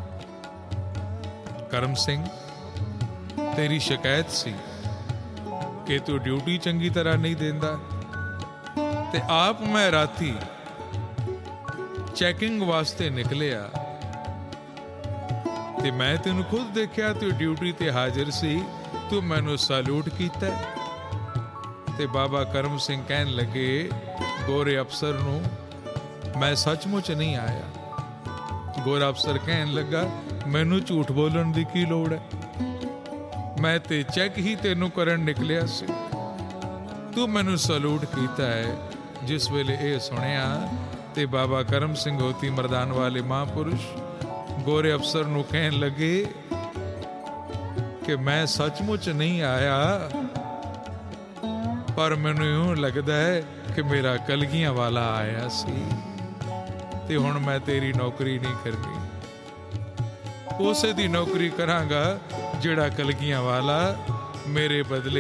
ਕਰਮ ਸਿੰਘ ਤੇਰੀ ਸ਼ਿਕਾਇਤ ਸੀ ਕਿ ਤੂੰ ਡਿਊਟੀ ਚੰਗੀ ਤਰ੍ਹਾਂ ਨਹੀਂ ਦਿੰਦਾ, ਤੇ ਆਪ ਮੈਂ ਰਾਤੀ ਚੈਕਿੰਗ ਵਾਸਤੇ ਨਿਕਲਿਆ ਤੇ ਮੈਂ ਤੈਨੂੰ ਖੁਦ ਦੇਖਿਆ ਤੂੰ ਡਿਊਟੀ ਤੇ ਹਾਜ਼ਰ ਸੀ, ਤੂੰ ਮੈਨੂੰ ਸਲੂਟ ਕੀਤਾ। ਤੇ ਬਾਬਾ ਕਰਮ ਸਿੰਘ ਕਹਿਣ ਲੱਗੇ ਗੋਰੇ ਅਫਸਰ ਨੂੰ, ਮੈਂ ਸੱਚਮੁੱਚ ਨਹੀਂ ਆਇਆ। ਗੋਰਾ ਅਫਸਰ ਕਹਿਣ ਲੱਗਾ, ਮੈਨੂੰ ਝੂਠ ਬੋਲਣ ਦੀ ਕੀ ਲੋੜ ਹੈ? मैं ते चेक ही तेनू करन निकलिया सी। तू मैनू सलूट कीता है। जिस वेले ये सुनिया ते बाबा करम सिंह होती मरदान वाले महापुरुष गोरे अफसर नू कहन लगे कि मैं सचमुच नहीं आया, पर मैनू यूं लगदा है कि मेरा कलगियां वाला आया सी ते हुण मैं तेरी नौकरी नहीं करनी, उसे दी नौकरी करांगा जिहड़ा कलगियां वाला मेरे बदले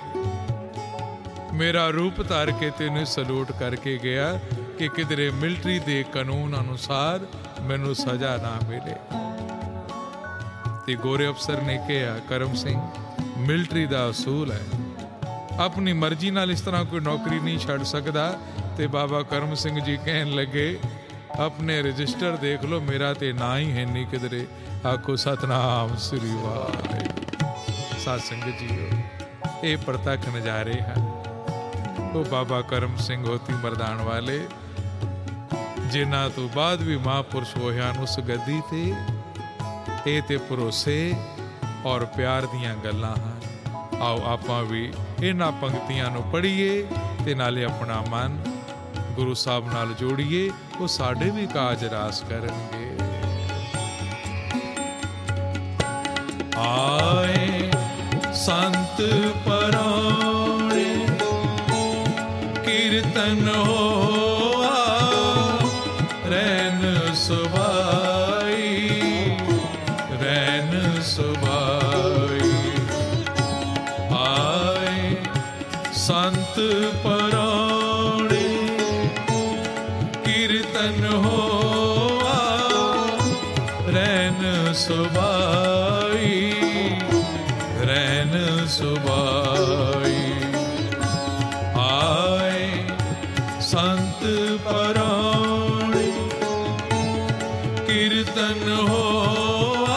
मेरा रूप धार के तेनू सलूट करके गया कि किधरे मिलिट्री दे कानून अनुसार मैनू सजा ना मिले। ते गोरे अफसर ने कहा, करम सिंह मिलिट्री दा असूल है, अपनी मर्जी नाल इस तरह कोई नौकरी नहीं छड़ सकदा। ते बाबा करम सिंह जी कहन लगे, अपने रजिस्टर देख लो, मेरा ते ना ही है नहीं किधरे। आखो सतनाम श्री वाहिगुरू। साध संगत जी ये प्रतख नज़ारे हैं वो बाबा करम सिंह होती मरदान वाले जिन्हां तो बाद भी महापुरुष होया उस गद्दी ते ये ते भरोसे और प्यार दियां गल्लां हैं। आओ आपां भी इन्हां पंक्तियां नूं पढ़ीए ते नाले अपना मन गुरु साहब नाल जोड़िए, वो साडे भी काज रास करनगे। आए संत परौणे कीर्तन होआ रैन सुभाई, रैन सुभाई। आए संत परौणे कीर्तन होआ रैन सुभाई, रैन सुभाई। आए संत परौणे कीर्तन होआ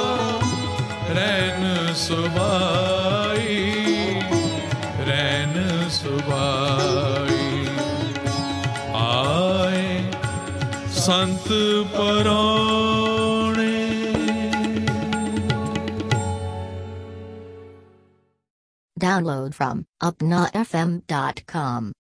रैन सुभाई, रैन सुभाई। आए संत परौणे। Download from upna f m dot com.